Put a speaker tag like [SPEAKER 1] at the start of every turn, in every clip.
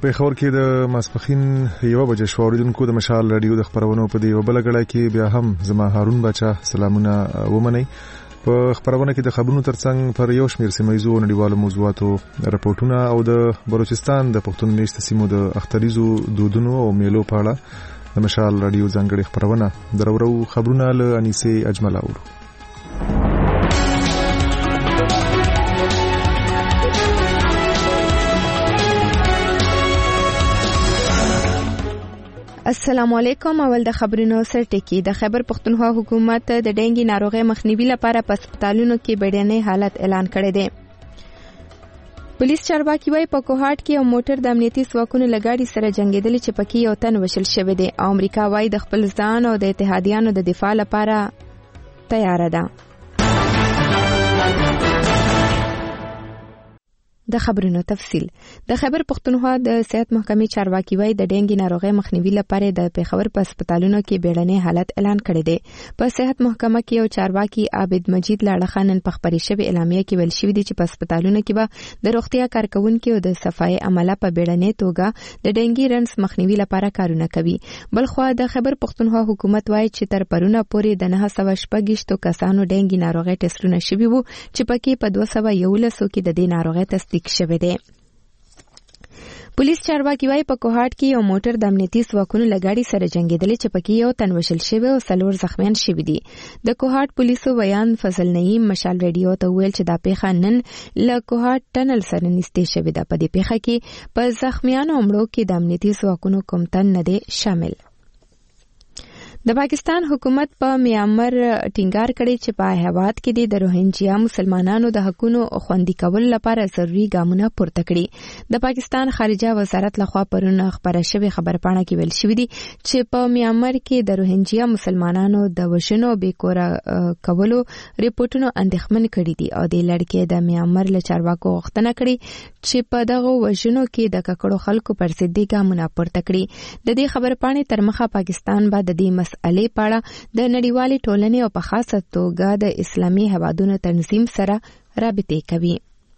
[SPEAKER 1] پیښور کې د ماسپخین 1 بجې شو اوریدونکو د مشال رادیو د خبرونو په دی وبله غړای کې بیا هم زما هارون بچا سلامونه ومني. په خبرونه کې د خبرونو ترڅنګ پر یو شمېر سیمایزو نړیوالو موضوعاتو راپورټونه او د بلوچستان د پښتون میشت سیمو د اختریزو دودونو او میلو په اړه د مشال رادیو ځانګړي خبرونه درورو خبرونه له انیسه اجمل اورو.
[SPEAKER 2] السلام علیکم. اول د خبرونو سرټکی. د خیبر پختونخوا حکومت د ډینګي ناروغي مخنیوي لپاره په هسپتالونو کې بیړنی حالت اعلان کړی دی. پولیس چارواکي وايي په کوهاټ کې یو موټر د امنیتي ځواکونو لګاډي سره جنگیدل چې پکې یو تن وشل شوی دی. امریکا وايي د خپل ځان او د اتحادیانو د دفاع لپاره تیار ده. د خبرونو تفصیل. د خیبر پختونخوا د صحت محکمې چارواکي وايي د ډینګي ناروغي مخنیوي لپاره د پیښور په هسپتالونو کې بیړنی حالت اعلان کړی دی. په صحت محکمه کې یو چارواکي عابد مجید لاړخانن په خبري شوی اعلامیه کې ویل شوی دی چې په هسپتالونو کې به د روغتیا کارکونکو او د صفای عمله په بیړنی توګه د ډینګي رنس مخنیوي لپاره کارونه کوي. بلخو د خیبر پختونخوا حکومت وايي چې تر پرونه پورې د 916 کسانو ډینګي ناروغي ټیسټونه شوي وو چې پکې په 211 کې د دې ناروغي تصدیق شوی دی. پولیس چارواکي وايي په کوهاټ کې یو موټر د امنیتي ځواکونو لګاډي سره جنگیدل چې پکې یو تن وشل شوی او 4 زخمیان شوي دي. د کوهاټ پولیسو بیان فضل نعیم مشال رادیو ته ویل چې دا پیښه نن له کوهاټ ټنل سره نږدې شوې ده. په دې پیښه کې په زخمیانو عمرو کې د امنیتي ځواکونو کوم تن نه دی شامل. د پاکستان حکومت په میانمار ټینګار کړی چې په هیواد کې د روهینجیا مسلمانانو د حقوقو خوندي کول لپاره ضروري ګامونه پورته کړي. د پاکستان خارجه وزارت لخوا پرون خبره شوی خبرپاڼه کې ویل شوی دی چې په میانمار کې د روهینجیا مسلمانانو د وژنو بیکوره کولو ریپورتونو اندېښمن کړي دي او د لړکې د میانمار له چارواکو غوښتنه کړي چې په دغه وژنو کې د ککړو خلکو پر ضد ګامونه پورته کړي. د دې خبرپاڼې تر مخه پاکستان بعد د مسئلې په اړه د نړیوالې ټولنې او په خاصه توګه د اسلامي هیوادونو تنظیم سره رابطې کوي.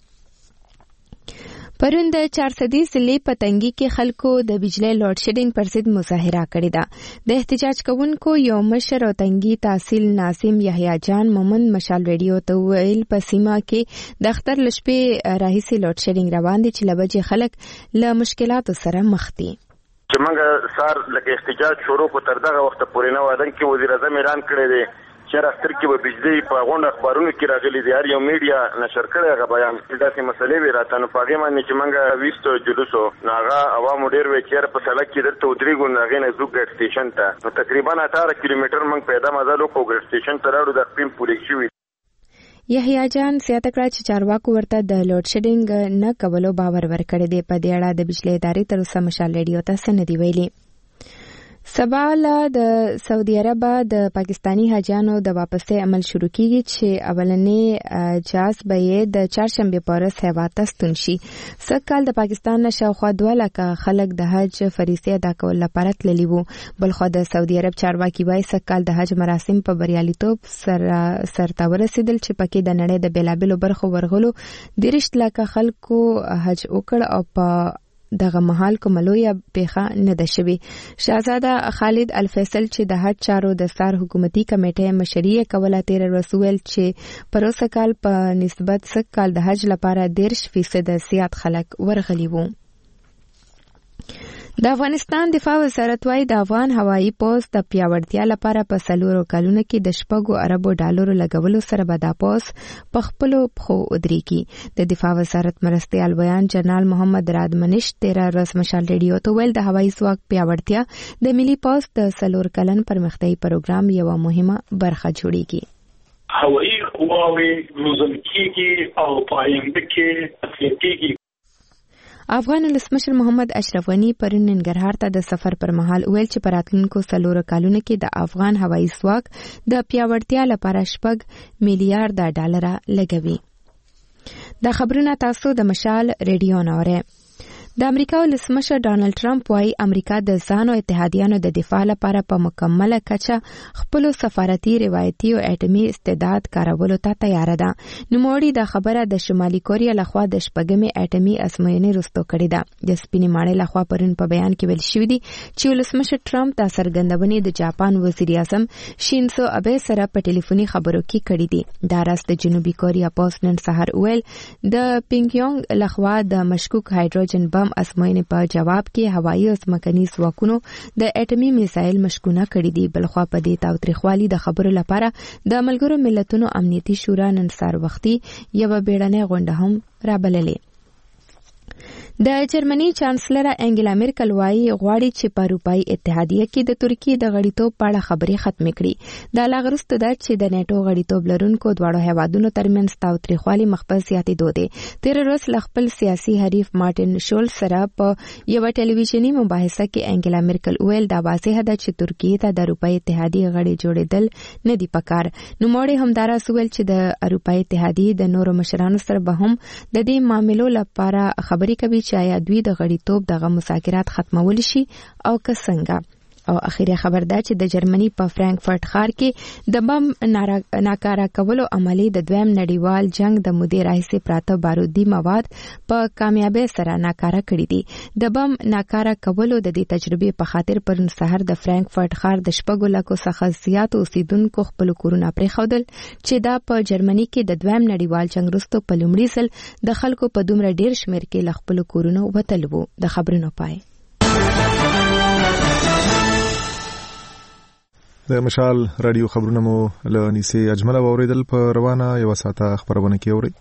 [SPEAKER 2] پرون د 400 ضلع په تنګي کې خلکو د بجلی لوډ شیډینګ پر ضد مظاهره کړې ده. د احتجاج کوونکو یو مشر او تنګي تحصیل ناظم یحیی جان مومن مشال رادیو ته ویل په سیمه کې د اختر لشپې راهیسې لوډ شیډینګ روان دي چې لبجې خلک له مشکلاتو سره مخ دي.
[SPEAKER 3] چې موږ سار لکه احتجاج شروع کو تر دغه وخت پورې نه وادن کې وزیر اعظم اعلان کړی دی چې راستر کې به بجلی په غونډه خبرونو کې راغلي دي. هر یو میډیا نشر کړی هغه بیان داسې مسلې وی راته نو پاګې باندې چې موږ ویستو جلوسو ناغه عوامو ډیر وی چیر په سړک کې درته ودرېګو ناغې نه زو ګټ سټیشن ته نو تقریبا 18 کیلومتر موږ پیدا مزل وکړو ګټ سټیشن ته راړو د خپل پولیس شوی.
[SPEAKER 2] یحیی جان زیاته کړه چې چارواکو ورته د لوډ شیډینګ نه کولو باور ورکړی دی. په دې اړه د بجلی ادارې تر اوسه مشال رادیو ته څه نه دی ویلي. سبا د سعودي عرب د پاکستانی حاجیانو د واپسۍ عمل شروع کیږي چې اولنې جاز به یې د چهارشنبه په ورځ هیواد ته ستون شي. سږ کال د پاکستان نه شاوخوا 2 لکه خلک د حج فریضې ادا کول لپاره تللي وو. بلخو د سعودي عرب چارواکي وايي سږ کال د حج مراسم په بریالیتوب سرته ورسېدل چې پکې د نړۍ د بیلابیلو برخو ورغلو 30 لکه خلکو حج وکړ او په دغه محل کوملویا پیښه نه ده شوی. شاهزاده خالد الفیصل چې د حج چارو د سار حکومتي کمیټې مشري کوله تیر رسول چې پروسه کال په نسبت سږ کال د حج لپاره 10% زیات خلک ورغلي وو. د افغانستان دفاع وزارت وايي د افغان هوایي پوځ د پیاوړتیا لپاره په 4 کلونو کې د $6 اربو لګولو سره به دا پوځ په خپلو پښو ودرېږي. د دفاع وزارت مرستیال ویان جنرال محمد رادمنش 13 ورځ مشال رادیو ته ویل د هوایي ځواک پیاوړتیا د ملي پوځ د 4 کلن پرمختیايي پروګرام یوه مهمه برخه جوړیږي.
[SPEAKER 4] هوایي قواوې روزل کېږي او په آینده کې تقویه کېږي.
[SPEAKER 2] افغان ولسمشر محمد اشرف غنی پرون ننګرهار ته د سفر پر مهال ویل چې په راتلونکو 4 کلونو کې د افغان هوایي ځواک د پیاوړتیا لپاره $6 میلیارډ لګوي. دا خبرونه تاسو د مشال رادیو نه اورئ. د امریکا ولسمشر ډانلډ ټرمپ وايي امریکا د ځان او اتحادیانو د دفاع لپاره په مکمله کچه خپل سفارتي روایتي او اټومي استعداد کارولو ته تیار ده. نوموړي د خبره د شمالي کوریا لخوا د شپږمې اټومي ازموینې وروسته کړې ده. د سپینې ماڼۍ لخوا پرون په بیان کې ویل شوی دی چې ولسمشر ټرمپ د څرګندونې د جاپان وزیر اعظم شینزو ابه سره په ټلیفوني خبرو کې کړې دي. دا راز د جنوبي کوریا پوسټ نن سهار ویل د پینګیونګ لخوا د مشکوک هایدروجن بم ازموینې په جواب کې هوایي او ځمکني ځواکونو د اټومي میزایل مشکونه کړي دي. بلخوا په دې تاوتریخوالي د خبرو لپاره د ملګرو ملتونو امنیتي شورا نن سهار وختي یوه بیړنۍ غونډه هم رابللې. د جرمني چانسلر انګلا مرکل وايي غواړي چې په اروپאי اتحادیه کې د ترکیې د غړیتوب په اړه خبرې ختم کړي. دا لا غرسته ده چې د نیټو غړیتوب لرونکو دواړو هیوادونو ترمنځ تاوتریخوالي مخبز زیاتېدو دي. تیر ورځ ل خپل سیاسي حریف مارټین شولز سره په یو ټلویزیونی مباحثه کې انګلا مرکل ویل دا واضح ده چې ترکیې ته د اروپאי اتحادیه غړي جوړېدل نه دي پکار. نوموړي همدارس ویل چې د اروپאי اتحادیه د نورو مشرانو سره به هم د دې معاملو لپاره خبرې کوي چې آیا دوی د غړیتوب دغه مذاکرات ختمول شي او که څنګه. او اخیری خبر ده چې د جرمني په فرانکفورت ښار کې د بم ناکاره کولو عملي د دویم نړیوال جنگ د مودې راهیسې پراته بارودي مواد په کامیابی سره ناکاره کړي دي. د بم ناکاره کولو د دې تجربې په خاطر پرون سحر د فرانکفورت ښار د 4 لکو څخه زیات اوسیدونکو خپل کورونه پرېښودل چې دا په جرمني کې د دویم نړیوال جنگ وروسته په لومړي ځل د خلکو په دومره ډیر شمېر کې له خپلو کورونو وتل وو. د خبرونو پای.
[SPEAKER 1] د مشال رادیو خبرونه مو له نیسه اجمل اوریدل په روانه یو ساعته خبرونه کې اوري.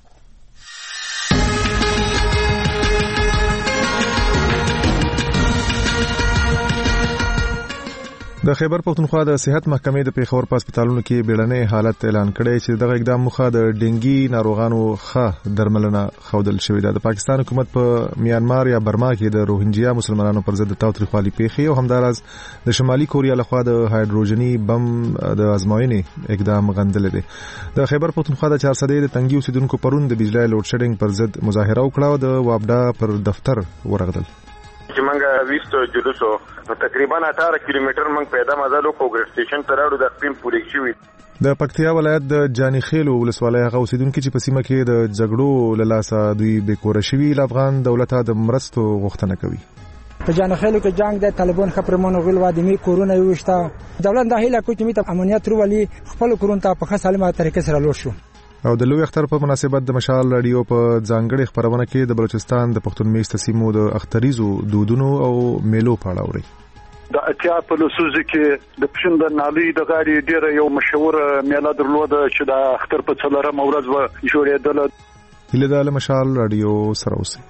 [SPEAKER 1] د خیبر پختونخوا د صحت محکمې د پیښور په هسپتالونو کې بیړنۍ حالت اعلان کړی چې دغه اقدام مخه د ډنګي ناروغانو ښه درملنه ښودل شوې ده. د پاکستان حکومت په میانمار یا برما کې د روهینجیا مسلمانانو پر ضد تاوتریخوالي پیښې او همداراز د شمالي کوریا لخوا د هایدروجني بم د ازموینې اقدام غندل دي. د خیبر پختونخوا د 400 د تنګي اوسیدونکو پرون د بجلی لوډ شیډینګ پر ضد مظاهره وکړه او د وابډا پر دفتر ورغدل.
[SPEAKER 3] چې منګه ویستو جلوسو تقریبا 18 کیلومتر منګ پیدا مزالو کو ګریډ سټیشن تراړو د خپل پوری شوی.
[SPEAKER 1] د پکتیا ولایت د جانی خیلو ولسوالۍ هغه اوسیدونکو چې په سیمه کې د جګړو للاسه دوی بیکوره شوي افغان دولت د مرستو غوښتنه کوي.
[SPEAKER 5] په جانی خیلو کې جنگ د طالبان خبرمنو غل وادمي کورونه یوشته دولت د هیله کوي چې ته امنیت وروالي خپل کورون ته په سالمه طریقې سره لوړ شو.
[SPEAKER 1] او د لوی اختر په مناسبت د مشال رادیو په ځانګړي خبرونه کې د بلوچستان د پښتون میشته سیمو د اختریزو دودونو او میلو په اړه اوري.
[SPEAKER 6] د اتیا په لسوز کې د پښند نالي د غاړي ډیره یو مشهور میله درلوده چې د اختر په څلورم ورځ و جوړېدل.
[SPEAKER 1] هله د مشال رادیو سره اوسئ.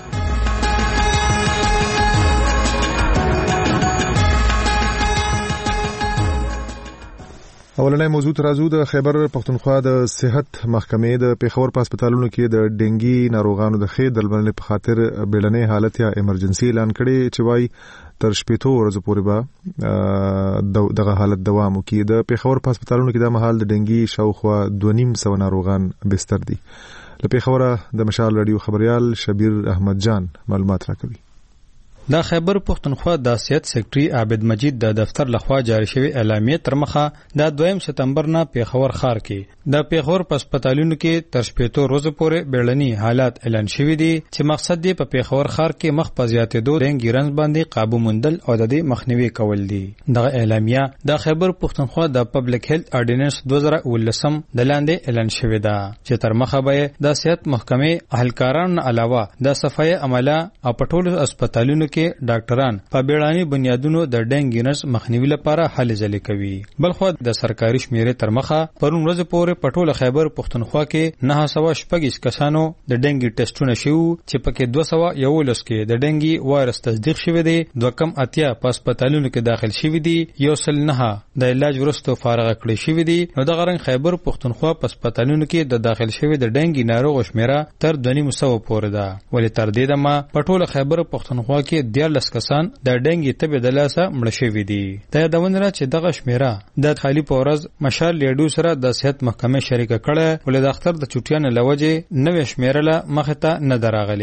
[SPEAKER 1] اولنۍ موضوع ترازو د خیبر پختونخوا د صحت محکمې د پیښور په هسپتالونو کې د ډنګي ناروغانو د ښې درملنې په خاطر بیړنۍ حالت یا ایمرجنسي اعلان کړي چې وايي تر 7 ورځې پورې به دغه حالت دوام وکړي. د پیښور په هسپتالونو کې د مهال د ډنګي شاوخوا 2.5 ناروغان بستر دي. له پیښوره د مشال رادیو خبريال شبیر احمد جان معلومات راکوي.
[SPEAKER 7] د خیبر پختونخوا د سیاست سیکریټري عابد مجید د دفتر لخوا جاری شوی اعلامیه تر مخه د 2 سپتمبر نه پیښور ښار کې د پیښور په هسپتالونو کې تر 7 ورځې پورې بیړني حالات اعلان شوی دي چې مقصد دی په پیښور ښار کې مخ په زیاتېدو د ډنګي رنځ باندې قابو موندل او د دې مخنیوي کول دي. دغه اعلامیه د خیبر پختونخوا د پبلک هیلث اورډیننس 2019 د لاندې اعلان شوی ده چې تر مخه به د صحت محکمې اهلکارانو علاوه د صفای عمله او پټول هسپتالونو کې ډاکټران په بیړني بنیادونو د ډنګي رنځ مخنیوي لپاره هلې ځلې کوي. بلخو د سرکاري شمیرې تر مخه پرون ورځ پورې په ټوله خیبر پختونخوا کې 916 کسانو د ډنګي ټیسټونه شوي چې پکې 211 کې د ډنګي وایرس تصدیق شوی دی. 280 په هسپتالونو کې داخل شوي دي. 109 د علاج وروسته فارغ کړي شوي دي. نو د غرنګ خیبر پختونخوا په هسپتالونو کې د داخل شوي د ډنګي ناروغ شمیره تر 2.5 پورې ده. ولې تر دې دمه په ټوله خیبر پختونخوا کې 14 کسان د ډنګي تبه د لاسه مړ شوي دي. دا یادونه چې دغه شمیره د خالی پورز مشال لیډو سره د صحت محکمې شریک کړه ولې د اختر د چټیانو لوجه نوې شمیره له مخه ته نه دراغلي.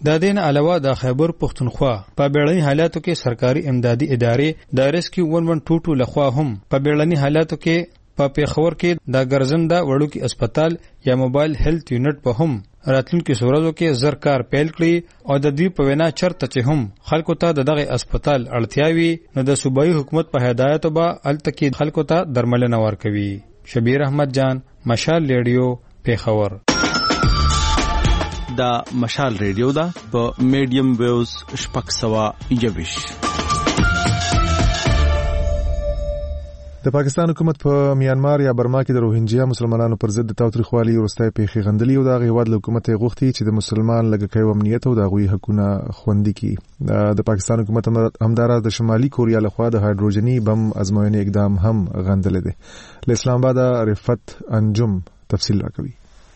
[SPEAKER 7] د دین علاوه د خیبر پختونخوا په بیړني حالاتو کې سرکاري امدادي ادارې د ریسکیو 112 لخوا هم په بیړني حالاتو کې په پیښور کې د ګرځنده وړوکی هسپتال یا موبایل هیلث یونټ په هم راتلونکي سورزو کې زر کار پیل کړي او د دوی په وینا چرته چې هم خلکو ته دغه هسپتال اړتیاوي نو د صوبایي حکومت په هدایت به التکی خلکو ته درملنه ورکوي. شبیر احمد جان، مشال ریډیو، پیښور.
[SPEAKER 8] دا مشال ریډیو دا په میډیم ویوز 621.
[SPEAKER 1] د پاکستان حکومت په میانمار یا برما کې د روهینجیا مسلمانانو پر ضد تاوتریخوالي ورستای پیښې غندلي او د هیواد حکومت غوښتي چې د مسلمان لږکي امنیت او د غوي حقوقونه خوندي کړي. د پاکستان حکومت همدارا د شمالي کوریا لخوا د هایدروجني بم ازموینې اقدام هم غندل دي. له اسلام آباد رفت انجم تفصیل راکوي.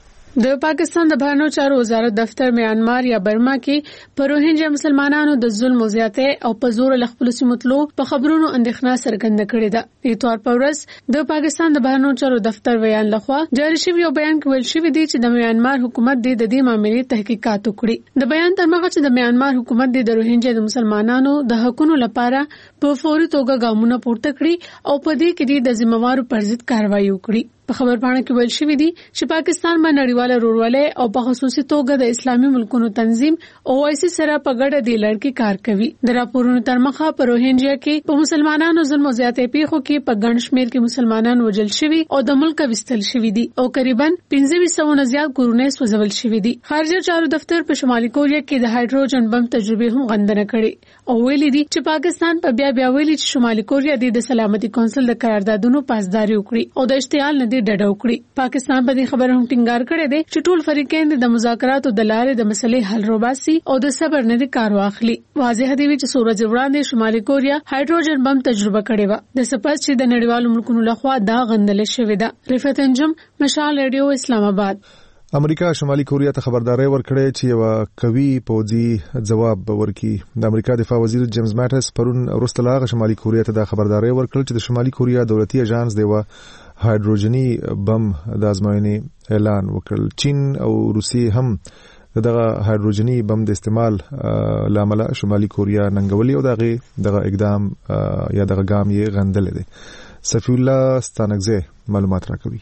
[SPEAKER 9] د پاکستان د بهرنیو چارو وزارت دفتر میانمار یا برما کې پر روهینجیا مسلمانانو د ظلم او زیاتې او په زور له خپل سیمتلو په خبرونو اندېښنه څرګنده کړې ده. د اتوار په ورځ د پاکستان د بهرنیو چارو دفتر ویان لخوا جاری شوی یو بیان کې ویل شوی دی چې د میانمار حکومت د دې معاملې تحقیقات وکړي. د بیان تر مخه چې د میانمار حکومت د روهینجیا د مسلمانانو د حقوقو لپاره په فوري توګه ګامونه پورته کړي او په دې کې د ذمہوارو پر ضد کاروایی وکړي. په خبرپاڼه کې ویل شوی دی چې پاکستان باندې نړیواله رورولې او په خصوصي توګه د اسلامي ملکونو تنظیم OIC سره په ګډه د لړ کې کار کوي. د راپورونو تر مخه په روهینجیا کې په مسلمانانو ظلم او زیاتې پیښو کې په ګڼ شمېر کې مسلمانان وژل شوي او د ملک وستل شوي دي او تقریبا 1500 نه زیات کورونه سوځول شوي دي. خارجه چارو دفتر په شمالي کوریا کې د هایدروجن بم تجربه هم غندنه کړې او ویلي دي چې پاکستان په بیا ویلي چې شمالي کوریا د سلامتي کونسل د قراردادونو پاسداري وکړي او د اشتعال نه ډډه وکړي. پاکستان په دې خبره هم ټینګار کړی دی چې ټول فریقین د مذاکراتو د لارې د مسلې حل روباسي او د صبر نه کار واخلي. واضح دی چې سورج وړاندې شمالي کوریا هایدروجن بم تجربه کړې و د سپاس چې د نړیوالو ملکونو لخوا دا غندل شوې ده. رفعت انجم، مشال ریډیو، اسلام آباد.
[SPEAKER 1] امریکا شمالي کوریا ته خبرداري ورکړې چې یو قوي پوځي ځواب ورکړي. د امریکا دفاع وزیر جیمز ماټس پرون وروسته لا شمالي کوریا ته د خبرداري ورکړل چې د شمالي کوریا دولتي اژانس دی هایدروجني بم د ازموینې اعلان وکړ. چین او روسیې هم دغه هایدروجني بم د استعمال لامل شمالي کوریا ننګولي او دغه اقدام یا دغه ګام یې غندل دي. صفی الله ستانکزه معلومات راکوي.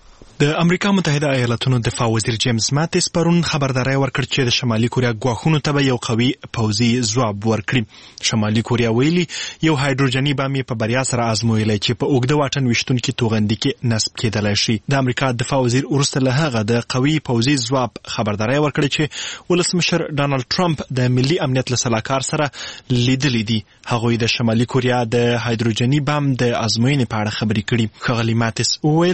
[SPEAKER 10] د امریکا متحده ایالاتونو دفاع وزیر جیمز ماتیس پرون خبرداري ورکړ چې د شمالي کوریا ګواښونو ته یو قوي پوځي ځواب ورکړي. شمالي کوریا ویلي یو هایدروجني بم په بریا سره آزمویلی چې په اوږده واټن وشتونکي توغندي کې نصب کېدلای شي. د امریکا دفاع وزیر ورسته له هغه د قوي پوځي ځواب خبرداري ورکړي چې ولسمشر ډانلډ ټرمپ د ملي امنیت له سلاکار سره لیدلي دي. هغوی د شمالي کوریا د هایدروجني بم د آزموینې په اړه خبرې کړي. ښاغلي ماتیس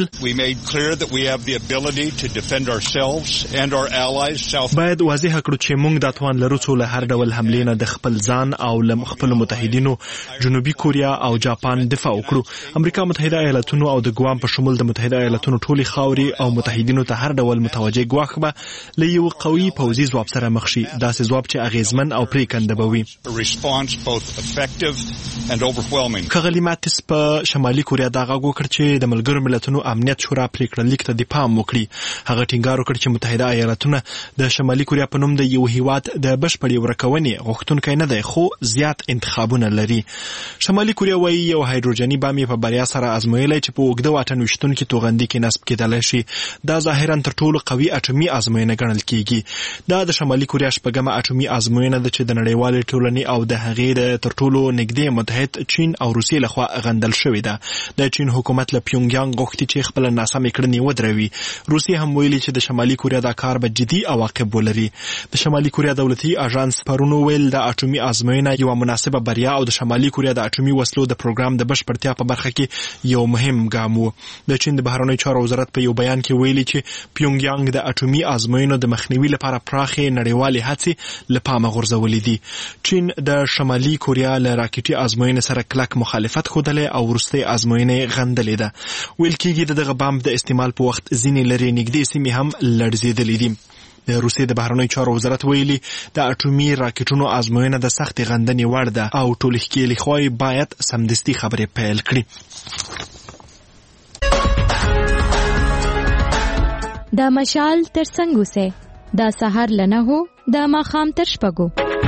[SPEAKER 10] وویل
[SPEAKER 11] we have the ability to defend ourselves and our allies south.
[SPEAKER 10] باید واضح کړو چې موږ د توان لرو چې له هر ډول حملې نه د خپل ځان او له خپل متحدینو جنوبي کوریا او جاپان دفاع وکړو. امریکا متحده ایالاتونو او د ګوام په شمول د متحده ایالاتونو ټولي خاوري او متحدینو ته هر ډول متوجه ګواښ به له یو قوي پوځي ځواب سره مخ شي. داسې ځواب چې اغیزمن او پریکنده به وي. ښاغلي ماتیس په شمالي کوریا دا غږ وکړ چې د ملګرو ملتونو امنیت شورا پریکړه لیک ته د پام وکړي. هغه ټینګار وکړ چې متحده ایالاتونه د شمالي کوریا په نوم د یو هیواد د بشپړې ورکونې غوښتونکی نه دی خو زیات انتخابونه لري. شمالي کوریا وايي یو هایدروجني بم په بریا سره آزمویلی چې په اوږده واټن وشتونکي توغندي کې نصب کېدلی شي. دا ظاهرا تر ټولو قوي اټومي آزموینه ګڼل کېږي. دا د شمالي کوریا شپږمه اټومي آزموینه ده چې د نړیوالې ټولنې او د هغې د تر ټولو نږدې متحد چین او روسیې لخوا غندل شوې ده. د چین حکومت له پیونګیانګ غوښتي چې خپل ناسمې کړنې ودروي. روسیې هم ویلي چې د شمالي کوریا دا کار به جدي عواقب ولري. د شمالي کوریا دولتي اژانس پرون ویل د اټومي آزموینه یو مناسبه بریا او د شمالي کوریا د اټومي وسلو د پروګرام د بشپړتیا په برخه کې یو مهم ګام و. د چین د بهرنیو چارو وزارت په یو بیان کې ویلي چې پیونګیانګ د اټومي آزموینو د مخنیوي لپاره پراخې نړیوالې هڅې له پامه غورځولې دي. چین د شمالي کوریا له راکټي آزموینې سره کلک مخالفت ښودلی او وروستۍ آزموینې غندلې ده. ویل کېږي دغه بم د استعمال په وخت ځینې لرې نږدې سیمې هم لړزېدلې دي. د روسیې د بهرنیو چارو وزارت ویلي د اټومي راکټونو آزموینه د سختې غندنې وړ ده او ټول ښکېلې خواوې باید سمدستي خبرې پیل کړي.
[SPEAKER 2] د مشال ترڅنګ اوسئ. دا سهار لنه هو د ماخام تر شپږو.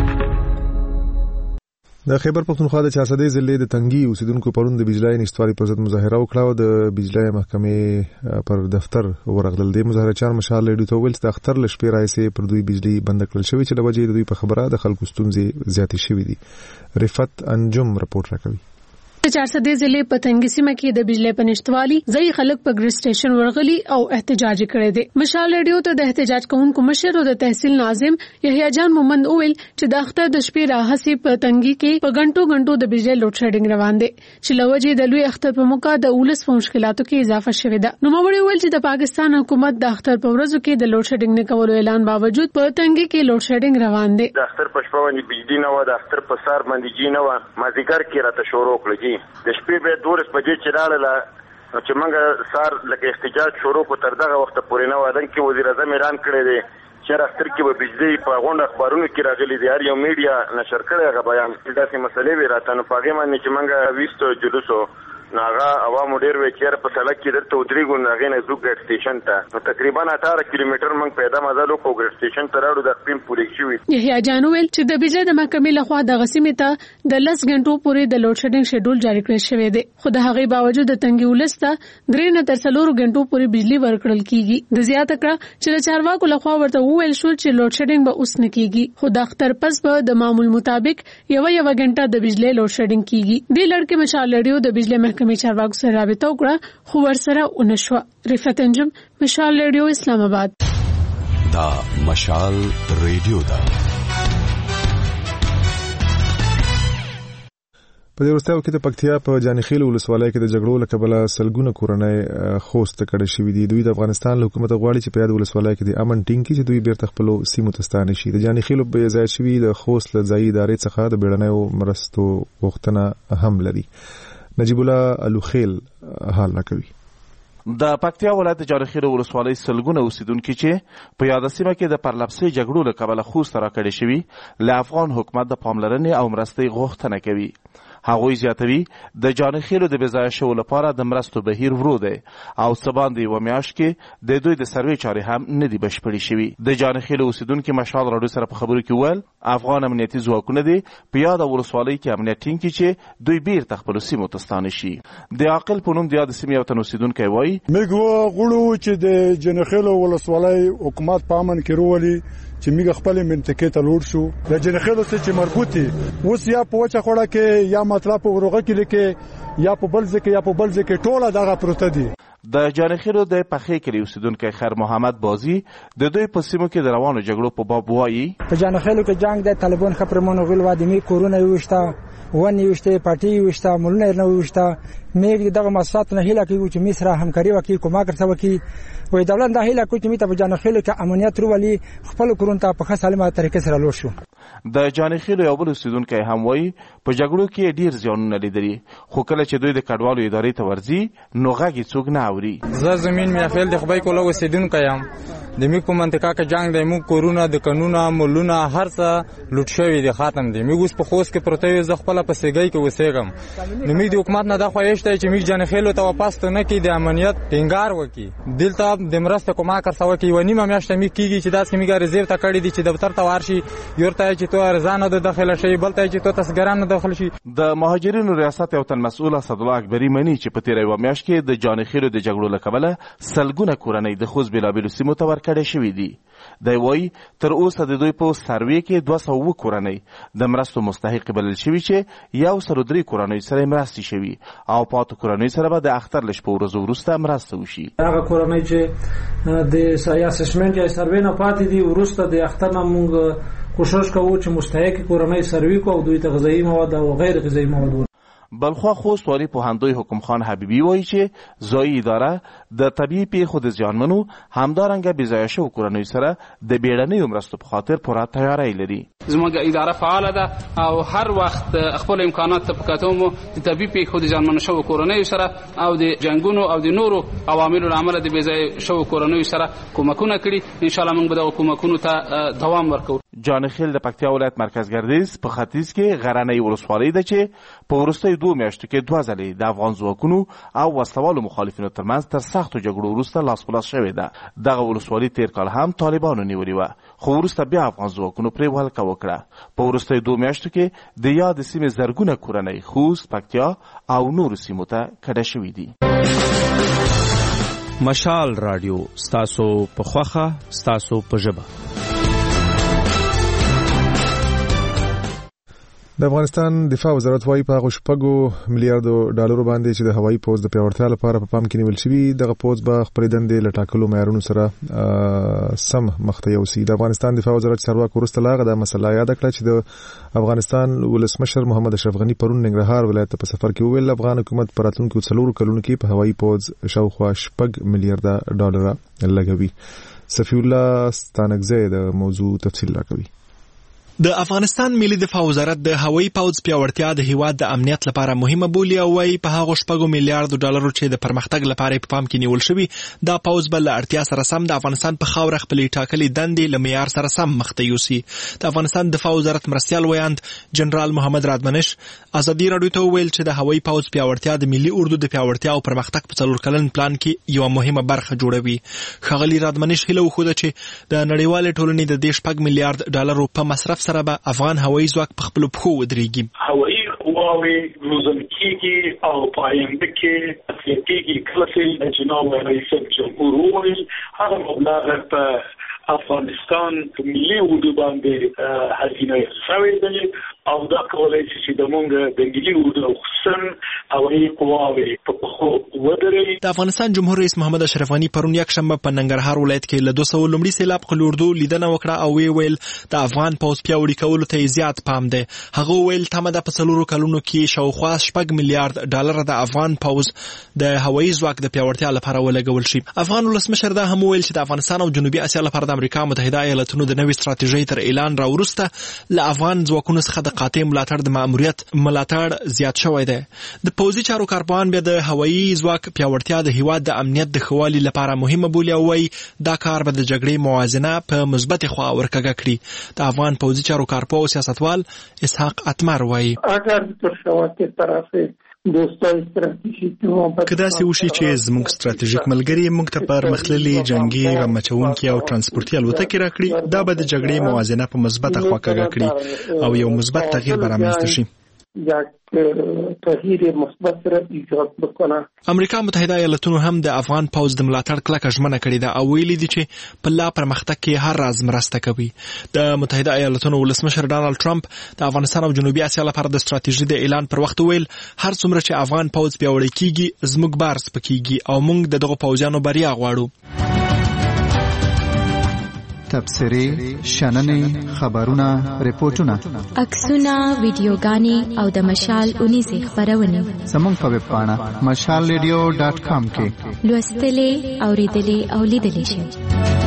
[SPEAKER 1] د خیبر پختونخوا د 400 ضلع د تنګي اوسیدونکو پرون د بجلی نشټوالي پر ضد مظاهره وکړه او د بجلی محکمې پر دفتر ورغلل. د مظاهرچیان مشال لیډو ته ویل چې د اختر لشپې راځي پر دوی بجلی بند کړل شوی چې د وجې د دوی په خبره د خلکو ستونزې زیاتې شوې دي. رفت انجم رپورټ راکوي.
[SPEAKER 9] د 400 ضلع په تنګي سیمه کې د بجلی په نشټوالي ځای خلک په ګریډ سټیشن ورغلي او احتجاج کړی دی. مشال ریډیو ته د احتجاج کوونکو مشر او د تحصیل ناظم یحیی جان مومند وویل چې د اختر د شپې راهسي په تنګي کې په غنټو د بجلی لوډ شیډینګ روان دی چې لوجې د لوی اختر په موقع د اولس په مشکلاتو کې اضافه شوې ده. نو موږ ویل چې د پاکستان حکومت د اختر په ورځو کې د لوډ شیډینګ نه کولو اعلان باوجود په تنګي کې لوډ شیډینګ روان دی.
[SPEAKER 3] د اختر په شپه باندې بجلی نه و، د اختر په سار باندې جی نه و، مازیګر کې راته شروع کړی د شپې دورس بجې چې رااله چې موږ سار لکه احتجاج شروع کو تر دغه وخت پورې نه وادن کې وزیر اعظم اعلان کړی دی چې راستر کې به بجلی په غونډه اخبارونو کې راغلي دی، هر یو میډیا نشر کړی هغه بیان داسې مسلې وی راته نو پاګې باندې چې موږ ویستو جلوسو ناغه عوامو ډیر وچیر په سړک کې درته ودرېګو ناغې نه زو ګډ سټیشن ته تقریبا 18 کیلومتر موږ پیدا مزل وکړو ګډ سټیشن ته راوړو د خپل پولیس شوی.
[SPEAKER 9] یحیی جان ویل چې د بجلی د محکمې لخوا د غسیمې ته د 10 غنټو پورې د لوډ شیډینګ شیډول جاری کړی شوی دی، خو د هغې باوجود د تنګي ولسته 3 نه تر 4 غنټو پورې بجلی ورکړل کیږي. د زیاته کړه چې د چارواکو لخوا ورته وویل شو چې لوډ شیډینګ به اوس نه کیږي، خو د اختر پس به د معمول مطابق یو غنټه د بجلی لوډ شیډینګ کیږي. د لړکې مشال لړیو د بجلی محکمې چارواکو سره رابطه وکړه خو ورسره ونشوه. رفت انجم، مشال ریډیو، اسلام آباد.
[SPEAKER 12] دا مشال ریډیو دا.
[SPEAKER 1] په دې ورستاو کې د پکتیا په جانخیل ولسوالۍ کې د جګړو له کبله سلګونه کورنۍ خوست کړي شوې دي. دوی د افغانستان حکومت غواړي چې په یاد ولسوالۍ کې د امن ټینګ کې چې دوی بیرته خپل سیمو ته ستانه شي. د جانخیل په ځای شوی د خوست له ځای ادارې څخه د بیړنیو مرستو غوښتنه هم لري. نجیب الله الوخیل حال راکوي.
[SPEAKER 13] د پکتیا ولایت جانخیل ولسوالۍ سلګونه اوسیدونکو چې په یاد سیمه کې د پرلپسې جګړو له کبله خوست راکړي شوي له افغان حکومت د پاملرنې او مرستې غوښتنه کوي. هغوی زیاتوي د جانخیلو د بې ځایه شوو لپاره د مرستو بهیر ورو دی او څه باندې یوه میاشت کې د دوی د سروې چارې هم نه دي بشپړې شوي. د جانخیلو اوسیدونکي مشال راډیو سره په خبرو کې وویل افغان امنیتي ځواکونه دي په یاده ولسوالۍ کې امنیت ټینګ کړي چې دوی بیرته خپلو سیمو ته ستانه شي. د عاقل په نوم د یاد سیمې یو تن اوسیدونکی وایي
[SPEAKER 14] موږ غواړو چې د جانخیلو ولسوالۍ حکومت په امن کې راولي چې موږ خپل منطقې ته لوړ شو. د جنخیلو سره چې مربوطي اوس یا په وچه خوړه کې یا مطلب په ورغه کې لکه یا په بل ځکه ټوله دغه پروته دي.
[SPEAKER 13] د جانخیلو د پخې کلی اوسیدونکی خیر محمد بازی د دوی په سیمو کې د روانو جګړو په باب وایي
[SPEAKER 5] په جانخیلو کې جنگ د طالبان خبرمنو غل وادي کورونه وشته ونی وشته پارټي وشته مولونه نه وشته. میګ دغه مسات نه هیله کوي چې میسره همکاري وکړي کومک ورسوي وي. دولت د هیله کوي چې میته په جانخیلو کې امنیت ورولي خپل کورون ته په سالمه طریقې سره لوړ شو.
[SPEAKER 13] د جانخیلو یو بل اوسیدونکی هم وایي په جګړو کې ډیر زیانونه لیدلي خو کله چې دوی د کډوالو ادارې ته ورځي نو غږ یې څوک نه اوري.
[SPEAKER 15] زه زمین میافیل د خبای کوله اوسیدونکی یم. د موږ په منطقه کې جنگ دی، موږ کورونه د قانونه مولونه هر څه لوټ شوي دي، ختم دي. موږ اوس په خوست کې پروت یو، زه خپله په سیګۍ کې اوسېږم. نو موږ د حکومت نه دا خواهش دی چې موږ جانخیلو ته واپس نه کړي، د امنیت ټینګار وکړي، دلته د مرستې کومک ورسره وکړي. یوه نیمه میاشت موږ کېږي چې داسې موږ ریزیو ته کړي دي چې دفتر ته ورشي، یو ورته چې تو ارزان نه داخله شي، بل ته چې تو تسګران نه داخل شي.
[SPEAKER 13] د مهاجرینو ریاست یو تن مسؤل اسدالله اکبری مني چې په تیره یوه میاشت کې د جانخیلو د جګړو له کبله سلګونه کورنۍ د خوست بېلابېلو سیمو ته ورکړې شوي دي. دی وایي تر اوسه د دوی په سروې کې 200 کورنۍ د مرستو مستحق بلل شوي چې 103 کورنۍ سره مرستې شوي او پاتې کورنۍ سره به د اختر له شپو ورځو وروسته مرسته وشي.
[SPEAKER 16] هغه کورنۍ چې د اسسمنټ یا سروې نه پاتې دي وروسته د اختر نه موږ کوشش کوو چې مستحق کورنۍ سروې کو او دوی ته غذایی مواد او غیر غذایی مواد.
[SPEAKER 13] بلخوا خوست والی پوهندوی حکم خان حبیبی وایي چې ځایي اداره د طبیعي پیښو د زیانمنو همدارنګه بې ځایه شوو کورنیو سره د بیړنیو مرستو په خاطر پوره تیاری لري.
[SPEAKER 17] زموږ اداره فعال ده او هر وخت خپل امکانات ته پکاتومو د طبي پیښو د ځانمن شو کورنۍ سره او د جنگونو او د نورو عواملو عمله د بیځای شو کورنۍ سره کومکونه کړي ان شاء الله موږ به د کومکونو ته دوام ورکو.
[SPEAKER 13] جانخیل د پکتیا ولایت مرکز ګردیز په ختیځ کې غرنۍ ولسوالۍ ده چې په وروستیو 2 میاشتو کې 2 ځلې د افغان ځواکونو او وسلوالو مخالفینو ترمنځ تر سختو جګړو وروسته لاس په لاس شوې ده. دغه ولسوالۍ تیر کال هم طالبانو نیولې وه خو وروسته بیا افغان ځواکونو پرې ولکه وکړه. په وروستیو 2 میاشتو کې د یاد سیمې زرګونه کورنۍ خوست، پکتیا او نورو سیمو ته کډه شوې دي.
[SPEAKER 8] مشال رادیو ستاسو په خوخه ستاسو په ژبه.
[SPEAKER 1] د افغانستان دفاع وزارت وايي په 6 میلیارډ ډالر باندې چې د هوایي پوز د پیاوړتیا لپاره په پام کې نیول شوی دغه پوز به خپل دندې لټاکلو معیارونو سره سم مخته یوسي. د افغانستان دفاع وزارت چارواکو ورسته لاغه د مسله یاد کړه چې د افغانستان ولسمشر محمد اشرف غنی پرون ننګرهار ولایت په سفر کې ویل افغان حکومت پر راتلونکو 4 کلونو کې په هوایي پوز شاوخوا 6 میلیارډ ډالر لګوي. صفی الله ستانکزی د موضوع تفصیل راکوي.
[SPEAKER 10] د افغانستان ملي دفاع وزارت د هوایي پوز پیاوړتیا د هیواد د امنیت لپاره مهمه بولي او وايي په هغه 6 میلیارډ ډالر چې د پرمختګ لپاره په پام کې نیول شوی دا پوز بل اړتیا سره سم د افغانستان په خاور خپل ټاکلي دندې له معیار سره سم مخته یوسي. د افغانستان دفاع وزارت مرستيال ویاند جنرال محمد رادمنش ازادي رادیو ته ویل چې د هوایي پوز پیاوړتیا د ملي اردو د پیاوړتیا او پرمختګ په 4 کلن پلان کې یو مهمه برخه جوړوي. خغلی رادمنش هیله وخوده چې د نړیوال ټولنې د 10 میلیارډ ډالر په مصرف سره به افغان هوایي ځواک په خپل پښو ودرېږي.
[SPEAKER 4] هوایي قواوې روزل کېږي او په آینده کې افغاني کله چې جناب رئیس جمهور وویل هغه مبلغ په افغانستان ملي اردو باندې هزینه شوې ده او دا کولای شي چې د مونږ د ملي اردو خصوصا هوایي قواوې په پښو ودرېږي.
[SPEAKER 10] د افغانستان جمهور رئیس محمد اشرف غنی پرون یکشنبه په ننګرهار ولایت کې له 200 لومړي سیلاب خپل اردو لیدنه وکړه او ویل د افغان پوز پیاوړي کولو ته زیات پام ده. هغه ویل تمه ده په 4 کلونو کې شاوخوا 6 میلیارډ ډالر د افغان پوز د هوایي ځواک د پیاوړتیا لپاره ولګول شي. افغان ولسمشر دا هم ویل چې د افغانستان او جنوبي اسیا لپاره د امریکا متحده ایالاتونو د نوې ستراتیژۍ تر اعلان را وروسته له افغان ځواکونو څخه د قاطع ملاتړ د ماموریت ملاتړ زیات شوی دی. د پوزي چارو کارپوهان بیا د هوایي ځواک پیاوړتیا د هیواد د امنیت د ښه والي لپاره مهمه بولي او وايي دا کار به د جګړې موازنه په مثبت خوا ورکړه کړي. د افغان پوزي چارو کارپوه او سیاستوال اسحاق اتمر وايي
[SPEAKER 18] اگر تر شواهد طرفه
[SPEAKER 10] کدا سی وشي چې زموږ ستراتیژیک ملګری موږ ته پر مخللي جنگي او مچونکي او ترانسپورتي الوتکې راکړي دا به د جګړې موازنه په مثبت خوا کړي او یو مثبت تغییر برامنځته شي.
[SPEAKER 18] تغییر مثبت سره ایجاد وکړه.
[SPEAKER 10] امریکا متحده ایالاتونو هم د افغان پوز د ملاتړ کلکه ژمنه کړې ده او ویلي دي چې په لا پرمختګ کې هر راز مرسته کوي. د متحده ایالاتونو ولسمشر ډانلډ ټرمپ د افغانستان او جنوبي اسیا لپاره د ستراتیژي د اعلان پر وخت ویل هر څومره چې افغان پوز پیاوړی کیږي زموږ بار سپکیږي او موږ دغه پوځیانو بریا غواړو.
[SPEAKER 19] تبصرې، شننې، خبرونه، ریپورتونه،
[SPEAKER 20] عکسونه، ویډیوګانې او د مشال اونیزې خبرونه
[SPEAKER 19] زموږ په ویب پاڼه mashalradio.com کې
[SPEAKER 20] لوستلې، اوریدلې او لیدلې شئ.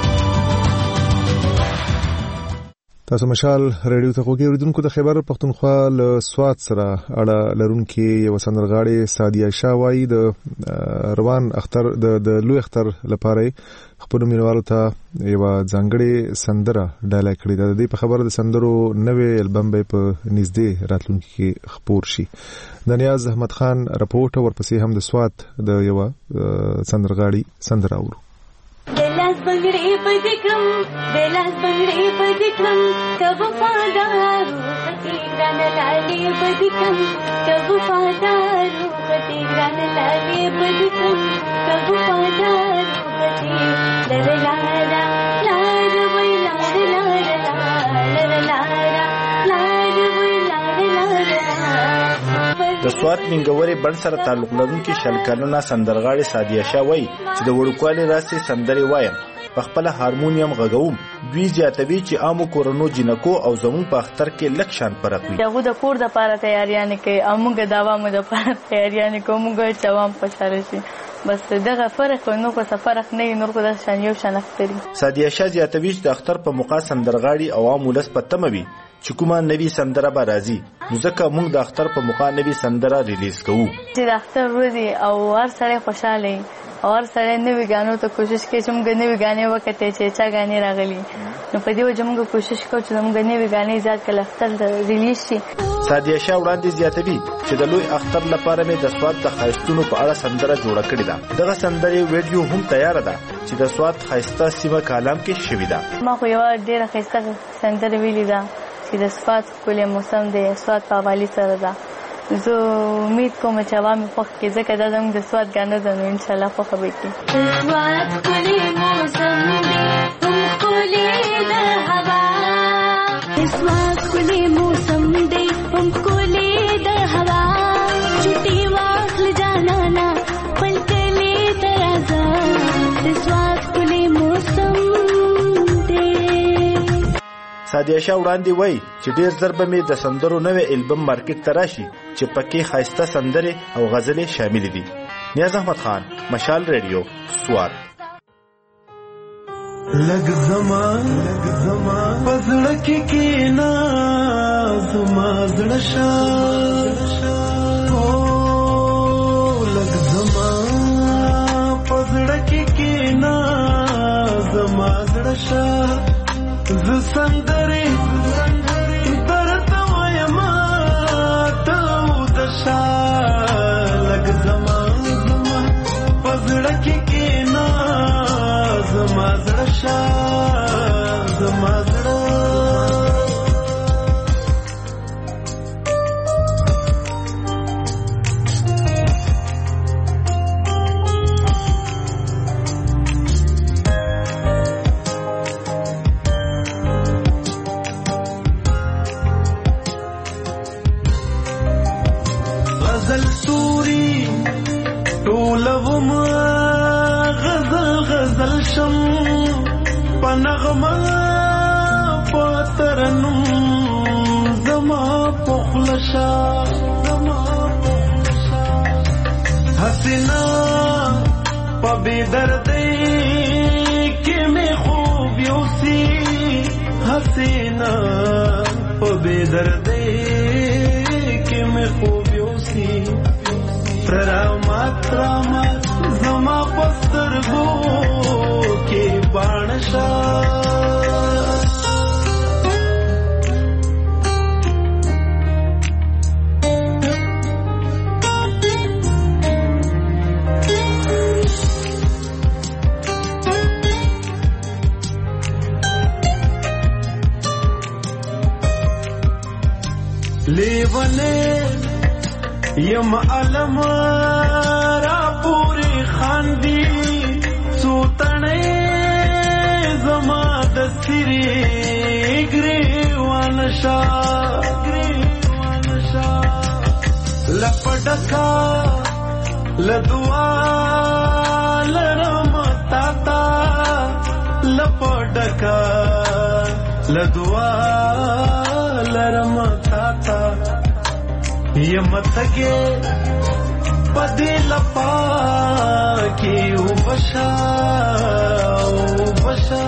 [SPEAKER 1] تاسو مشال ریډیو ته وګورئ. اوریدونکو د خیبر پختونخوا له سواد سره اړه لرونکي یو سندرغاړي سادیه شاوای د روان اختر د لوی اختر لپاره خپل مینوالو ته یو ځانګړي سندره ډالۍ کړې ده. د دې په خبره د سندرو نوې البم به په نږدې راتلونکي کې خپور شي. د نیاز احمد خان رپورټ ورپسې هم د سواد د یو سندرغاړي سندره اورو.
[SPEAKER 21] دلاس بنگړې پدکم دلاس بنگړې پدکم کب فادارو پتی ګران لالې پدکم کب فادارو پتی ګران لالې پدکم کب فادارو پتی لرلارا لار وای لار لار لرلارا لار وای لار لار.
[SPEAKER 22] د سوات منګوري بن سره تعلق لرونکي شلکلونه سندرغاړي سادیه شاوی چې د وړوکوالي راسي سندري وایم په خپل هارمونیم غږوم دوی زیاتوي چې عامو کورونو جنکو او زمون په اختر کې لک شان فرق وي.
[SPEAKER 6] دغه د کور د لپاره تیاریانه کوي او موږ د عوامو د لپاره تیاریانه کوو، موږ چې عوام خوشاله شي. بس دغه فرق نو کو فرق نه نور کو د شان یو شان اختري.
[SPEAKER 22] سادیه شاه زیاتوي چې د اختر په موقع سندرغاړي او عام ولس په تمه وي چې کومه نوی سندره به راځي، نو ځکه موږ د اختر په موقع نوی سندره ریلیز کوو.
[SPEAKER 6] چې د اختر ورځ او هر سړی خوشاله اور سره نوې غانو ته کوشش کوي چې موږ نوې غانې وکړو چې چا غانې راغلي، نو په دې وجه موږ کوشش کوو چې موږ نوې غانې زیات کله اختر ریلیز شي.
[SPEAKER 22] سادیه شاه وړاندې زیاتوي چې د لوی اختر لپاره مې د سواد د خایستونو په اړه سندره جوړه کړې ده. دغه سندرې ویډیو هم تیار ده چې د سواد خایسته سیمه کالام کې شوې ده.
[SPEAKER 6] ما خو یو ډېره خایسته سندره ویلې ده چې د سواد ښکلی موسم دی، سواد په حوالې سره ده. زه امید کوم چې عوام خوښ کړي ځکه دا زموږ د سواد ګاڼه ده، نو انشاءالله خوښه به کړي.
[SPEAKER 21] سواد ښکلی موسم دی هم ښکلی د هوا، سواد ښکلی موسم دی هم ښکلی د هوا، چټي واخل جانانا خپل کلي ته راځه، د سواد ښکلی موسم دی.
[SPEAKER 22] سادیه شاه وړاندې وایي چې ډېر ژر به مې د سندرو نوې البم مارکیټ ته راشي چې پکې ښایسته سندرې او غزلې شاملې دي. نیاز احمد خان، مشال ریډیو، سوات.
[SPEAKER 7] لګ زمان پزړه کې کینا زما زړه شا او لګ زمان پزړه کې کینا زما زړه شا ز سندرې درته وایم ته ودشا لګ زمان پزړه کې کینا زما زړه شا زما زړه. غزل سوري ټولوما غزل غزل شم پنغما پترنم زما پخلشا حسنا پبی دردی که می خوب یوسی حسنا پبی دردی که می خوب یوسی رامات رامات زما پسترګو کې بانشا لیونه یم علم را پوری خاندی سوتنه زما د سری گریوانشا لپډکا لدوا لرمتاتا لپډکا لدوا لرمتاتا یمتګه پدې لپا کې وبشا وبشا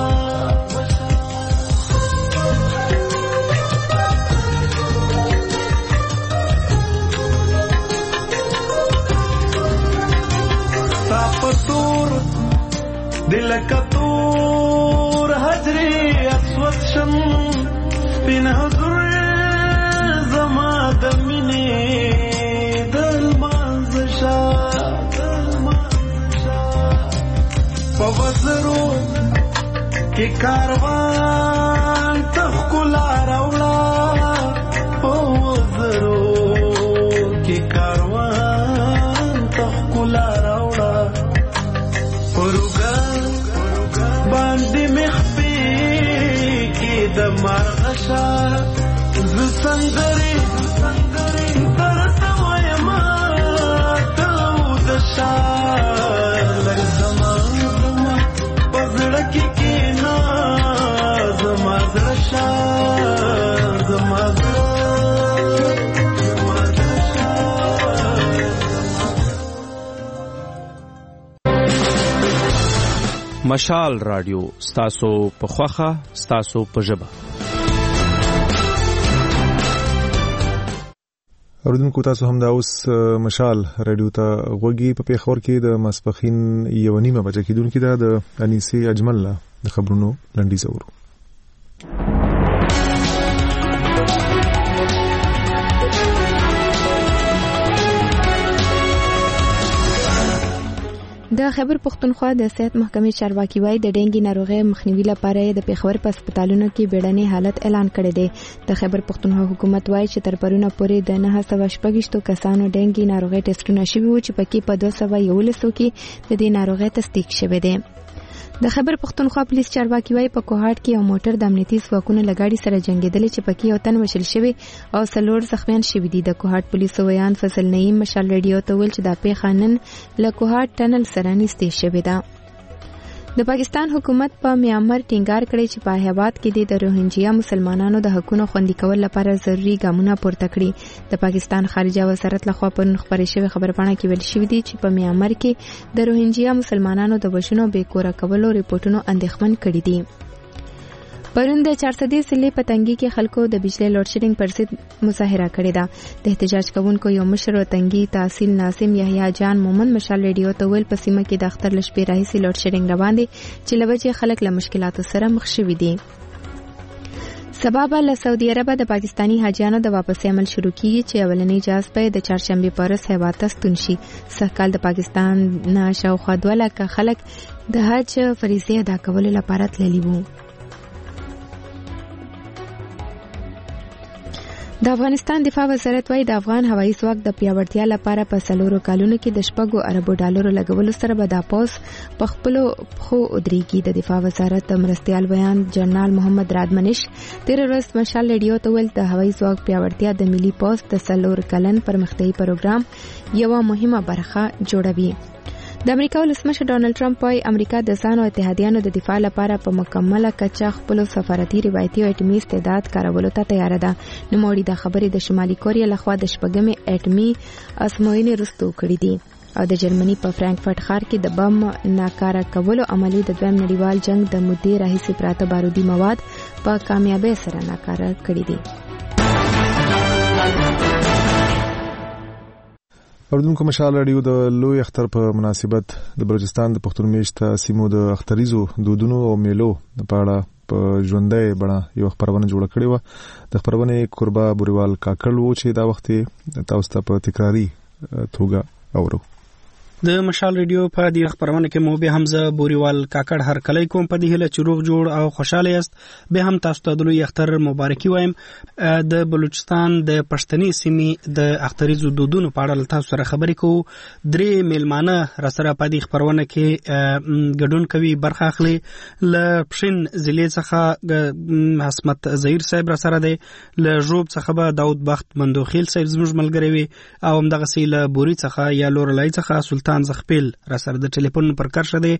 [SPEAKER 7] صافتور دل کتور حجري اسود شم بن حضور زما د مینې دل مانزشا پوزرو کې کاروان تخکلا راولا پوزرو کې کاروان تخکلا راولا پرګا باندې مخفي کې د مارغشا ز سندري درته وایم ته ودشا لږ زما پزړه کې کینا
[SPEAKER 8] مشال رادیو ستاسو په خوخه ستاسو په ژبه.
[SPEAKER 1] اوریدونکو تاسو هم دا اوس مشال رادیو ته غوږی په پیښور کې د ماسپخین 1:30 بجې کېدونکې ده د انیسي اجمل د خبرونو لنډیز اورو.
[SPEAKER 2] د خیبر پښتونخوا د صحت محکمې چارواکي وايي د ډینګي ناروغۍ مخنیوي لپاره د پیښور په هسپتالونو کې بیړني حالت اعلان کړی دی. د خیبر پښتونخوا حکومت وايي چې تر پرونه پورې د 926 کسانو ډینګي ناروغۍ ټیسټونه شوي وو چې پکې په 211 کې د دې ناروغۍ تصدیق شوی دی. د خیبر پښتونخوا پولیس چارواکي وايي په کوهاټ کې یو موټر د امنیتي ځواکونو لګاډي سره جنگیدل چې پکې یو تن وشل شوی او 4 زخمیان شوي دي. د کوهاټ پولیسو ویان فضل نعیم مشال رادیو ته ویل چې دا پیښه نن له کوهاټ ټنل سره نږدې شوې ده. د پاکستان حکومت په میانمار ټینګار کړی چې په هیواد کې د روهینجیا مسلمانانو د حقوقو خوندي کول لپاره ضروري ګامونه پورته کړي. د پاکستان خارجه وزارت لخوا پرون خبرې شوې خبرپاڼه کې ویل شوی دی چې په میانمار کې د روهینجیا مسلمانانو د وژنو بې کوره کولو ریپورتونو اندېښمن کړي دي. پرون د 400 ضلع په تنګي کې خلکو د بجلی لوډ شیډینګ پر ضد مظاهره کړې ده. د احتجاج کوونکو یو مشر تنګي تحصیل ناظم یحیی جان مومن مشال رادیو ته ویل په سیمه کې د اختر لشپې راهیسې لوډ شیډینګ روان دي چې لوجه خلک له مشکلاتو سره مخ شوي دي. سبا به له سعودي عرب د پاکستانی حاجیانو د واپسې عمل شروع کیږي چې اولنۍ جهاز به د چهارشنبه پرس هیواد ته ستون شي. سږکال د پاکستان نه شاوخوا 2 لکه خلک د حج فریضه ادا کولو لپاره تللي وو. د افغانستان دفاع وزارت وايي د افغان هوایي ځواک د پیاوړتیا لپاره په 4 کلونو کې د $6 ارب لګولو سره به د پوز په خپل خو ادريږي. د دفاع وزارت مرستيال بیان جنرال محمد رادمنش 13 ورځ مشال رادیو ته ویل د هوایي ځواک پیاوړتیا د ملي پوز د 4 کلن پرمختیايي پروګرام یو مهمه برخه جوړوي. د امریکا ولسمشر ډونالد ټرمپ وايي امریکا د ځان او اتحادیانو د دفاع لپاره په مکمله کچه خپل سفارتي روایتي او اټومي استعداد کارولو ته تیار ده. نوموړي د خبرې د شمالي کوریا لخوا د شپږمې اټومي ازموینې وروسته کړې دي او د جرمني په فرانکفورت ښار کې د بم ناکاره کولو عملي د دویم نړیوال جنگ د مودې راهیسې پراته بارودي مواد په کامیابۍ سره ناکاره کړې دي.
[SPEAKER 1] اوریدونکو مشال رادیو د لوی اختر په مناسبت د بلوچستان د پښتون میشته سیمو د اختریزو دودونو او میلو په اړه په ژوندۍ بڼه یو خبرونه جوړ کړې و. د خبرونه قربا بوریوال کاکړ و چې دا وخت تاسو ته په تکراری توګه اورو.
[SPEAKER 11] د مشال رادیو په دې خبرونه کې مو به حمزه بوریوال کاکړ هر کله کوم په دې هله چروغ جوړ او خوشاله یاست. به هم تاسو ته د لوی اختر مبارکي وایم. د بلوچستان د پښتني سیمې د اختریزو دودونو په اړه تاسو سره خبرې کوو. 3 میلمانه را سره په دې خبرونه کې ګډون کوي برخه اخلي. ل پښین ضلع څخه حسمت ظهیر صاحب را سره دی. ل جوب څخه به داود بخت مندوخیل صاحب زموږ ملګری وي او همدغه سیله بوري څخه یا لورلای څخه سلطان زخپیل را سره د ټلیفون پر کار شده.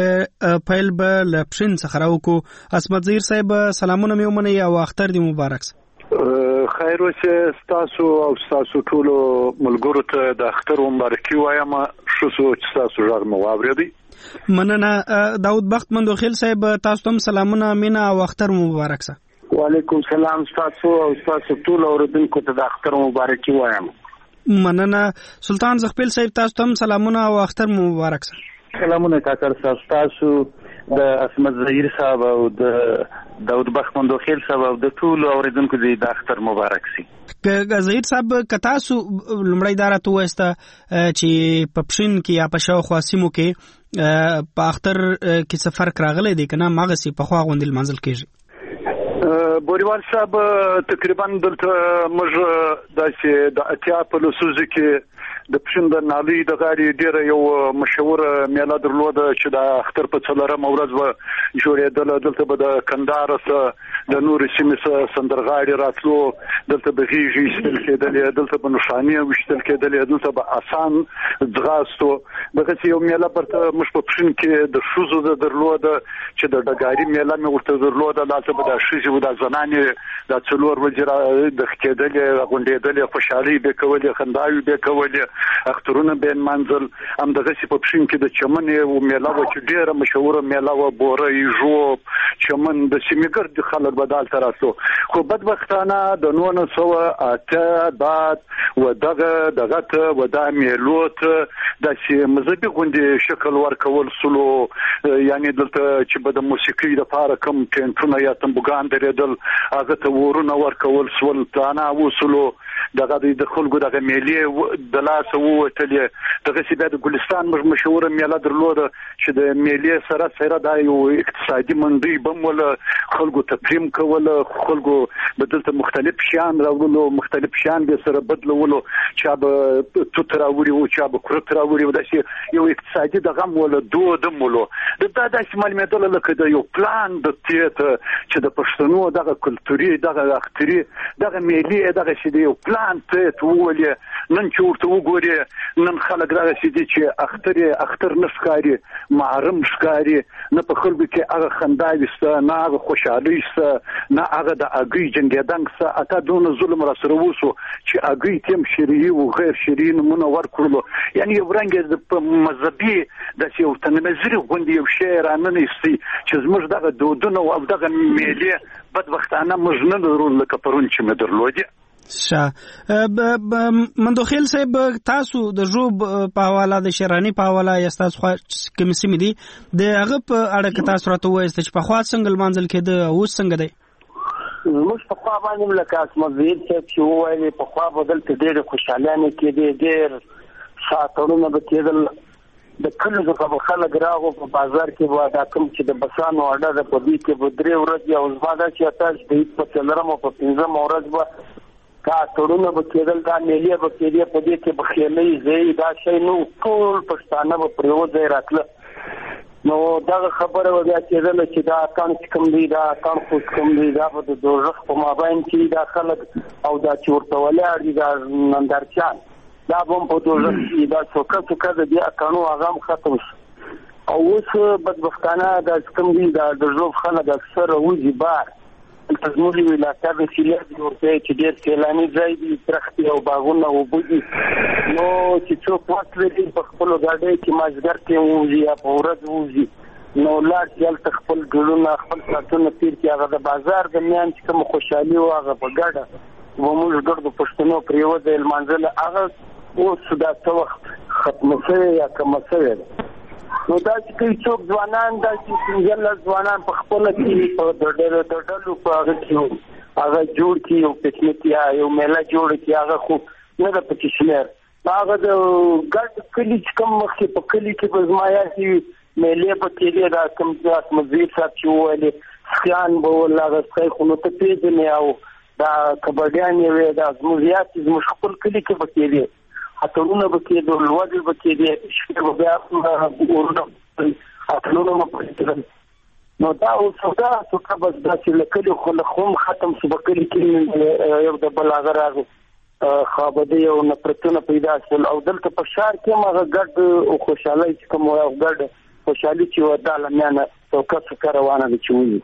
[SPEAKER 11] پایل به لپشن څخه راوکو. اسمت ظهیر صاحب سلامونه مې ومنئ او اختر دې مبارک.
[SPEAKER 4] خیر اوسه تاسو او تاسو ټول ملګرو ته د اختر مبارکي وایم. شوسو چې تاسو ژغ مو واورېدی.
[SPEAKER 11] مننه. داود بخت مندوخیل صاحب تاسو ته سلامونه مینا او اختر مبارک.
[SPEAKER 18] وعلیکم سلام تاسو او تاسو ټول اوریدونکو ته د اختر مبارکي وایم.
[SPEAKER 11] مننه. سلطان زخپیل صاحب تاسو ته سلامونه او اختر مبارک.
[SPEAKER 18] سلامونه کاکر صاحب تاسو د اسمت ظهیر صاحب او د داود بخت مندوخیل صاحب او د ټول اوریدونکو د اختر مبارک سي.
[SPEAKER 11] ظهیر صاحب کتا سو لمړی دارته وسته چې په پښین کې یا په شاو خاصمو کې په اختر کې سفر راغلی دی کنه ماغه سي په خوا غوندل منزل کېږي.
[SPEAKER 4] بوریوال صاحب تقریبا دلته موږ د اتیا په لسوزه کې د پښین د نالي د غاړي ډیر یو مشهور میله درلوده چې د اختر په څلورم ورځ و جوړېدل. دلته به د کندهار سره د نور سیمې سره سندرغاړي راتلو، دلته به غیږي ایستل کېدلې، دلته به نښانې ویشتل کېدلې، دلته به آسان ځغاستو. دغه یو میله برته موږ په پښین کې د ښځو د درلوده چې د ډګاري میله مې ورته درلوده. دلته به د ښځې و د زنانې د څلور ورځې د کېدلې غونډېدلې، خوشحالۍ به کولې، خنداوې به کولې.
[SPEAKER 3] اخترونه به منزل هم دغه په پښین کې د چمن او میله و چې ډیره مشهوره میله و بورې ژوب چمن د سیمګر د خلک بدل تراتو خو بدبختانه د 1908 بعد و دغه و د میلوت د مذهبي غونډې شکل ورکول سلو یعنی دلته چې د موسیقي د لپاره کوم ټینټونه یا تنبوګان درېدل هغه ته ورونه ورکول سول تانا وسلو دغه د خلکو دغه میلې د لاس ووتلې دغه چې د ګلستان مشهوره میله درلوده چې د میلې سره د یو اقتصادي منډي بمول خلکو تفریم کول خلکو بدلته مختلف شیان راوړلو مختلف شیان به سره بدلولو چې به توت راوړي او چې به کرت راوړي او داسې یو اقتصادي دغه مول دود مولو دا داسې معلوماتله لکه د یو پلان د تیاتر چې د پښتنو دغه کلتوري دغه اختري دغه میلې دغه چې یو پلان ته ولې نن چې ورته وګوري نن خلک دغه چې اختر نشکاري معرم شکاري نه په خلکو کې هغه خنداوي سته نه هغه خوشحالي سته نه هغه د اګي جنګیدنګ سته اته دونه ظلم را سره وسو چې اګي تیم شرعي او غیر شرعي نمونه ورکړلو یعنی یو رنګ د مذهبي د یو تنمزري غونډې یو شی راننېستي چې زموږ دغه دودونه او دغه میلې بدبختانه موږ نه لرو لکه پرون چې مې درلودې
[SPEAKER 11] مندوخیل صاحب تاسو د ژوب په حواله د شرانی په حواله یا تاسو کوم سیمې دي د هغه په اړه کې تاسو راته وایست چې په خوا څنګه منځل کې د اوس څنګه دی
[SPEAKER 9] موږ په خوا باندې لکه اسمزید چې وایي په خوا بدل کې ډېر خوشالانه کې دي ډېر ساتورونه به کېدل د کلو څخه خلک راغو په بازار کې و دا کوم چې د بسانو اډه د پدې کې به 3 ورځې او زما دا چې تاسو د هیڅ په څلرم او په 15 ورځ به کا تړونه به کېدل دا میلې به کېدې په دې کې بخیلې زی دا شی نو ټول پښتانه به پریوځي راتله نو دا خبره وځي چې دا چې دا کان کوم دی دا کان خو کوم دی دا په دوزخ په مابین کې دا خلک او دا چورته ولاړ دي دا نندارچان دا بم په دوزخ کې دا څوکه د دې کانو اغام ختم او اوس بدبختانه دا کوم دی دا د ژوب خلک اکثر وځي بار تاسموري ویلاته د سیلاب ورته چې ډېر سیلاني ځای دي ترختي او باغونه او بوجي نو چې څوک وخت لري په خپل غاډي کې مازګر کې وځي یا په ورځ وځي نو لاړ چې خپل ګلونه خپل ساتونه تیر کې هغه د بازار د میان چې کوم خوشحالي او هغه په ګډه وموږ ګرځو پښتنو پریوځي المنزل هغه او صدا څو وخت ختم شوی یا کوم څه نو دا چې څوک ځوانان دا چې څنګه ځوانان په خپل کې په ډېرو په هغه کې هغه جوړ کی او پکنیک یا یو میله جوړ کی هغه خو نه د پکې شمیر هغه د ګډ کلی چې کوم مخکې په کلی کې په زمایا کې میله په کې دا کوم ځات مزید صاحب چې وایي خیان به ولا غسخې خو نو ته پیژنې او دا کبډیان یې دا زموږیات زموږ خپل کلی کې پکې دي اتلونه بکې د لوړ بکې دي چې بیا ورونه اتلونه مپېږي نو دا او څنګه څه بس دا چې لکه خو لخم ختم شو بکې کې یو د بلاغه راغی خابدي او نفرتونه پیدا شول او دلته په شهر کې ماغه ګډ او خوشحالي چې کوم او ګډ خوشحالي چې وداله میانه څوکه روانه دي چې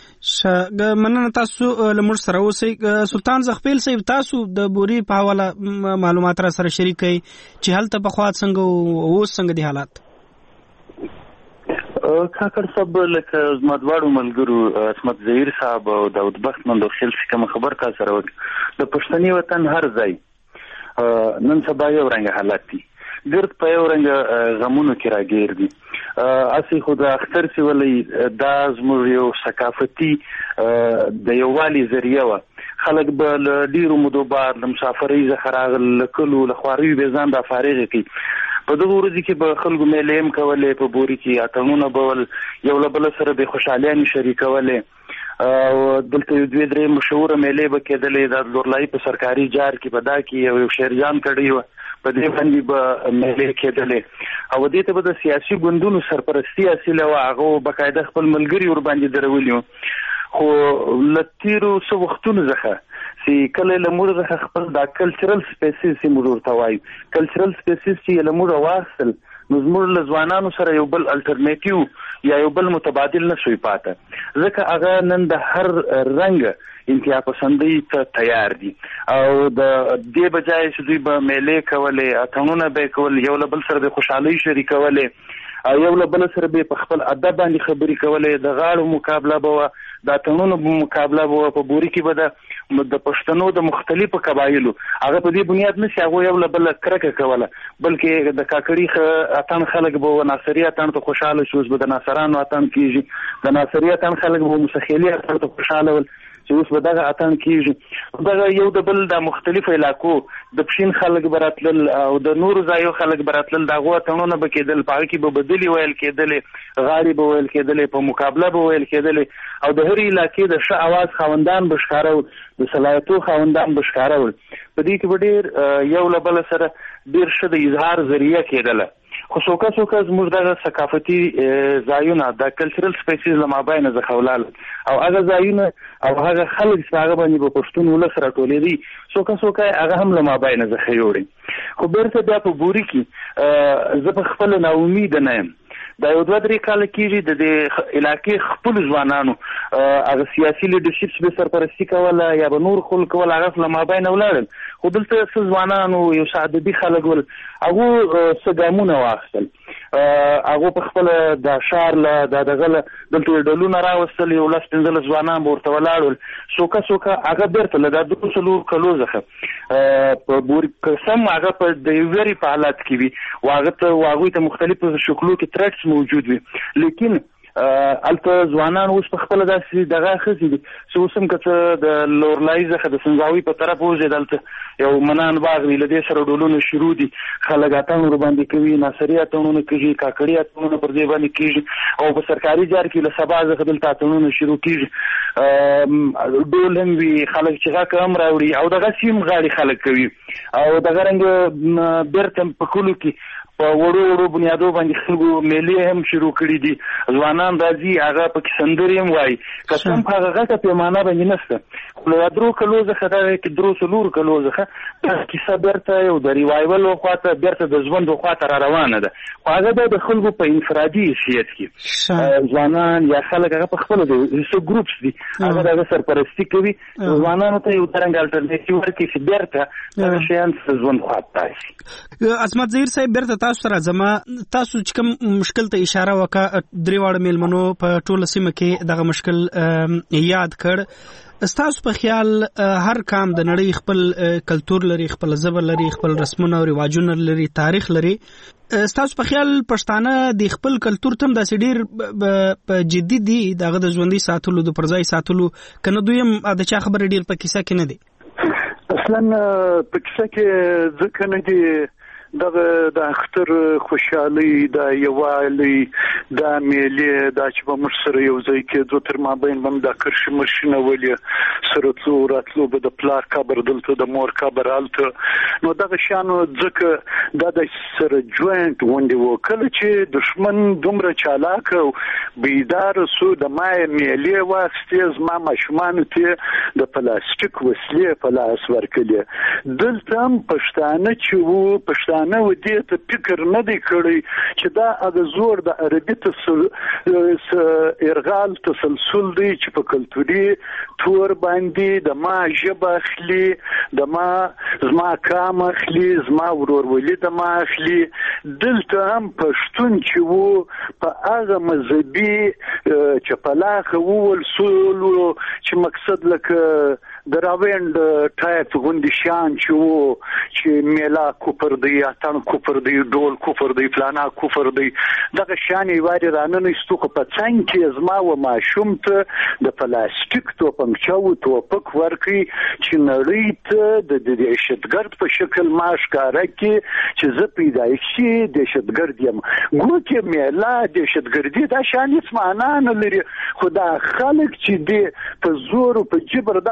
[SPEAKER 11] مننه تاسو لمر سره اوسئ سلطان زغپیل صاحب تاسو د بوري په حواله معلومات را سره شریک کړئ چې هلته په خوا څنګه اوس څنګه دي حالات
[SPEAKER 18] کاکر صاحب لکه زمادواړو ملګرو اسمت ظهیر صاحب او داود بخت مندوخیل کوم خبر تا سره وکړه د پښتني وطن هر ځای نن سبا یو رنګ حالات دي ګرد په یو رنګ غمونو کې راګیر دي اسی خو د اختر سی ولې دا زموږ یو ثقافتي د یووالي ذریعہ و خلک به ډیرو مودو بعد د مسافرۍ څخه راغلل کلو لخواري به ځان د فارغ کی په دغه ورځ کې به خلکو میلیم کولې په بوري کې اتمونه بول یو بل سره به خوشاليان شریکولې او دلته دوی درې مشهور میلې به کېدلې د لورلای په سرکاري جار کې بدا کې یو شهرجان کړی و په دې باندې به میلې کېدلې او دې ته به د سیاسي ګوندونو سرپرستی اصله او هغه بقاعده خپل ملګری ور باندې درولیو خو لتیرو سو وختونو ځخه سی کله لمور ځخه خپل د کلچرل سپیسیس موږ ورته وایو کلچرل سپیسیس چې لمور واصل نو زموږ له ځوانانو سره یو بل الټرنیټیو یا یو بل متبادل نه شوی پاته ځکه هغه نن د هر رنګ انتها پسندۍ ته تیار دي او د دې بجای چې دوی به میلې کولې اتڼونه به کول یو له بل سره د خوشحالۍ شریکولې او یو له بل سره به په خپل ادب باندې خبرې کولې د غاړو مقابله به د اتڼونو مقابله به په بوري کې به د پښتنو د مختلفو قبایلو هغه په دې بنیاد نشي هغه یو له بل کرکه کوله بلکې د کاکړي اتڼ خلک به ناصري اتڼ ته خوشاله شو به د ناصرانو اتڼ کیږي د ناصري اتڼ خلک به مسخیلي اتڼ ته خوشاله ول چې اوس به دغه اتڼ کیږي دغه یو د بل د مختلفو علاقو د پښین خلک براتل او د نورو ځایو خلک براتل دغه اتڼونه به کېدل په کې به بدلی ویل کېدل غاړي به ویل کېدل په مقابله به ویل کېدل او د هرې علاقې د ښه اواز خاوندان به ښکارول د صلاحیتو خاوندان به ښکارول په دې کې به ډېر یو له بل سره ډېر ښه د اظهار ذریعه کېدله خو څوکه زموږ دغه ثقافتي ځایونه د کلچرل سپیسیز له مابینه ځخولال او هغه ځایونه او هغه خلک چې هغه باندې په پښتون ولس راټولېدي څوکه هغه هم له مابینه ځخه یوړي خو بیرته بیا په بوري کې زه په خپل ناامیده نه یم دا یو 2-3 کال کېږي د دې علاقې خپل ځوانانو هغه سیاسي لیډرشپ به سرپرستي کوله یا به نور خلک ول هغه له مابینه ولاړل خو دلته څه ځوانانو یو سعادتي خلک ول هغه څه ګامونه واخیستل هغه په خپل د شار له دغه دلته ډلونه راوستل یو 15 ځوانان ورته ولاړل څوکه هغه بیرته له د 200 کلو څخه په بوري قسم هغه په د ویری په حالت کې وي واغه ته مختلفو شکلو کې ترټس موجود وي لیکن الته ځوانان اوس په خپل داسې دغه خزي دي چې اوس هم کته د لورلای څخه د سنځاوي په طرف وځي دلته یو منان باغ ویل دي سره ډولونه شروع دي خلک اتنور باندې کوي ناصري اتنونه کوي کاکړي اتنونه پر دې باندې کوي او په سرکاري جار کې له سبا څخه دلته اتنونه شروع کیږي ډولم وی خلک چې هغه کم راوړي او دغه سیم غاړي خلک کوي او دغه رنګ بیرته په کولو کې په وړو بنیادو باندې خلکو میلې هم شروع کړې دي ځوانان راځي هغه په سندرې هم وایي قسم هغه غټه پیمانه باندې نشته خو له 3 کلو څخه دا کې 3 کلو څخه کیسه بیرته یو د ریوایول خواته بیرته د ژوند خواته را روانه ده خو هغه د خلکو په انفرادي حیثیت کې ځوانان یا خلک هغه په خپل دي څو ګروپس دي هغه د سرپرستی کوي ځوانانو ته یو ترنګ الټرنیټیو ورکړي چې بیرته د شیان ژوند خواته شي
[SPEAKER 11] عصمت ظهیر صاحب بیرته تاسو سره زما تاسو چې کوم مشکل ته اشاره وکړه درې واړه میلمنو په ټوله سیمه کې دغه مشکل یاد کړ ستاسو په خیال هر قام د نړۍ خپل کلچر لري خپل ژبه لري خپل رسمونه او رواجونه لري تاریخ لري ستاسو په خیال پښتانه د خپل کلچر تم داسې ډیر په جدي دي دغه د ژوندۍ ساتلو د پرځای ساتلو کنه دویم د چا خبره ډیر په کیسه کې نه دي
[SPEAKER 3] اصلا په کیسه کې ځکه نه دي دغه د اختر خوشحالي د یووالي د میلې د چې په موږ سره یو ځای کې دوه تر مابین باندې د کرشي مرشنه ولې سره څو راتلو به د پلار قبر دلته د مور قبر الته نو دغه شانو ځکه د سره جوینټ وندي وکړي چې دشمن دومره چالاک او بیدار سو د مای میلې واسطه زما ماشومان ته د پلاستیک وسلې په لاس ورکړي دلته هم پښتانه چې وو پښتانه نو دې ته فکر نه دی کړی چې دا د زور د عربي ارغال تسلسل دی چې په کلتوري تور باندې د ما ژبه اخلي د ما زما کام اخلي زما ورورولي د ما اخلي دلته هم پښتون چې وو په هغه مذهبي چپلاخه وول سولو چې مقصد لکه دراوند ټایپ غوندي شان چې وو چې میلا کوپر دی اتن کوپر دی ډول کوپر دی فلانا کوپر دی دغه شان یواري رانه استوخه په څنګه کې زما و ماشوم ته د پلاستیک توپنچو توپک ورکي چې نړۍ ته د دهشتګرد په شکل ماشکاره کې چې زه پیدایشي دهشتګرد یم ګوکه میلا دهشتګردي دا شان هیڅ معنا نه لري خدا خلک چې دی په زور او په جبر دغه شی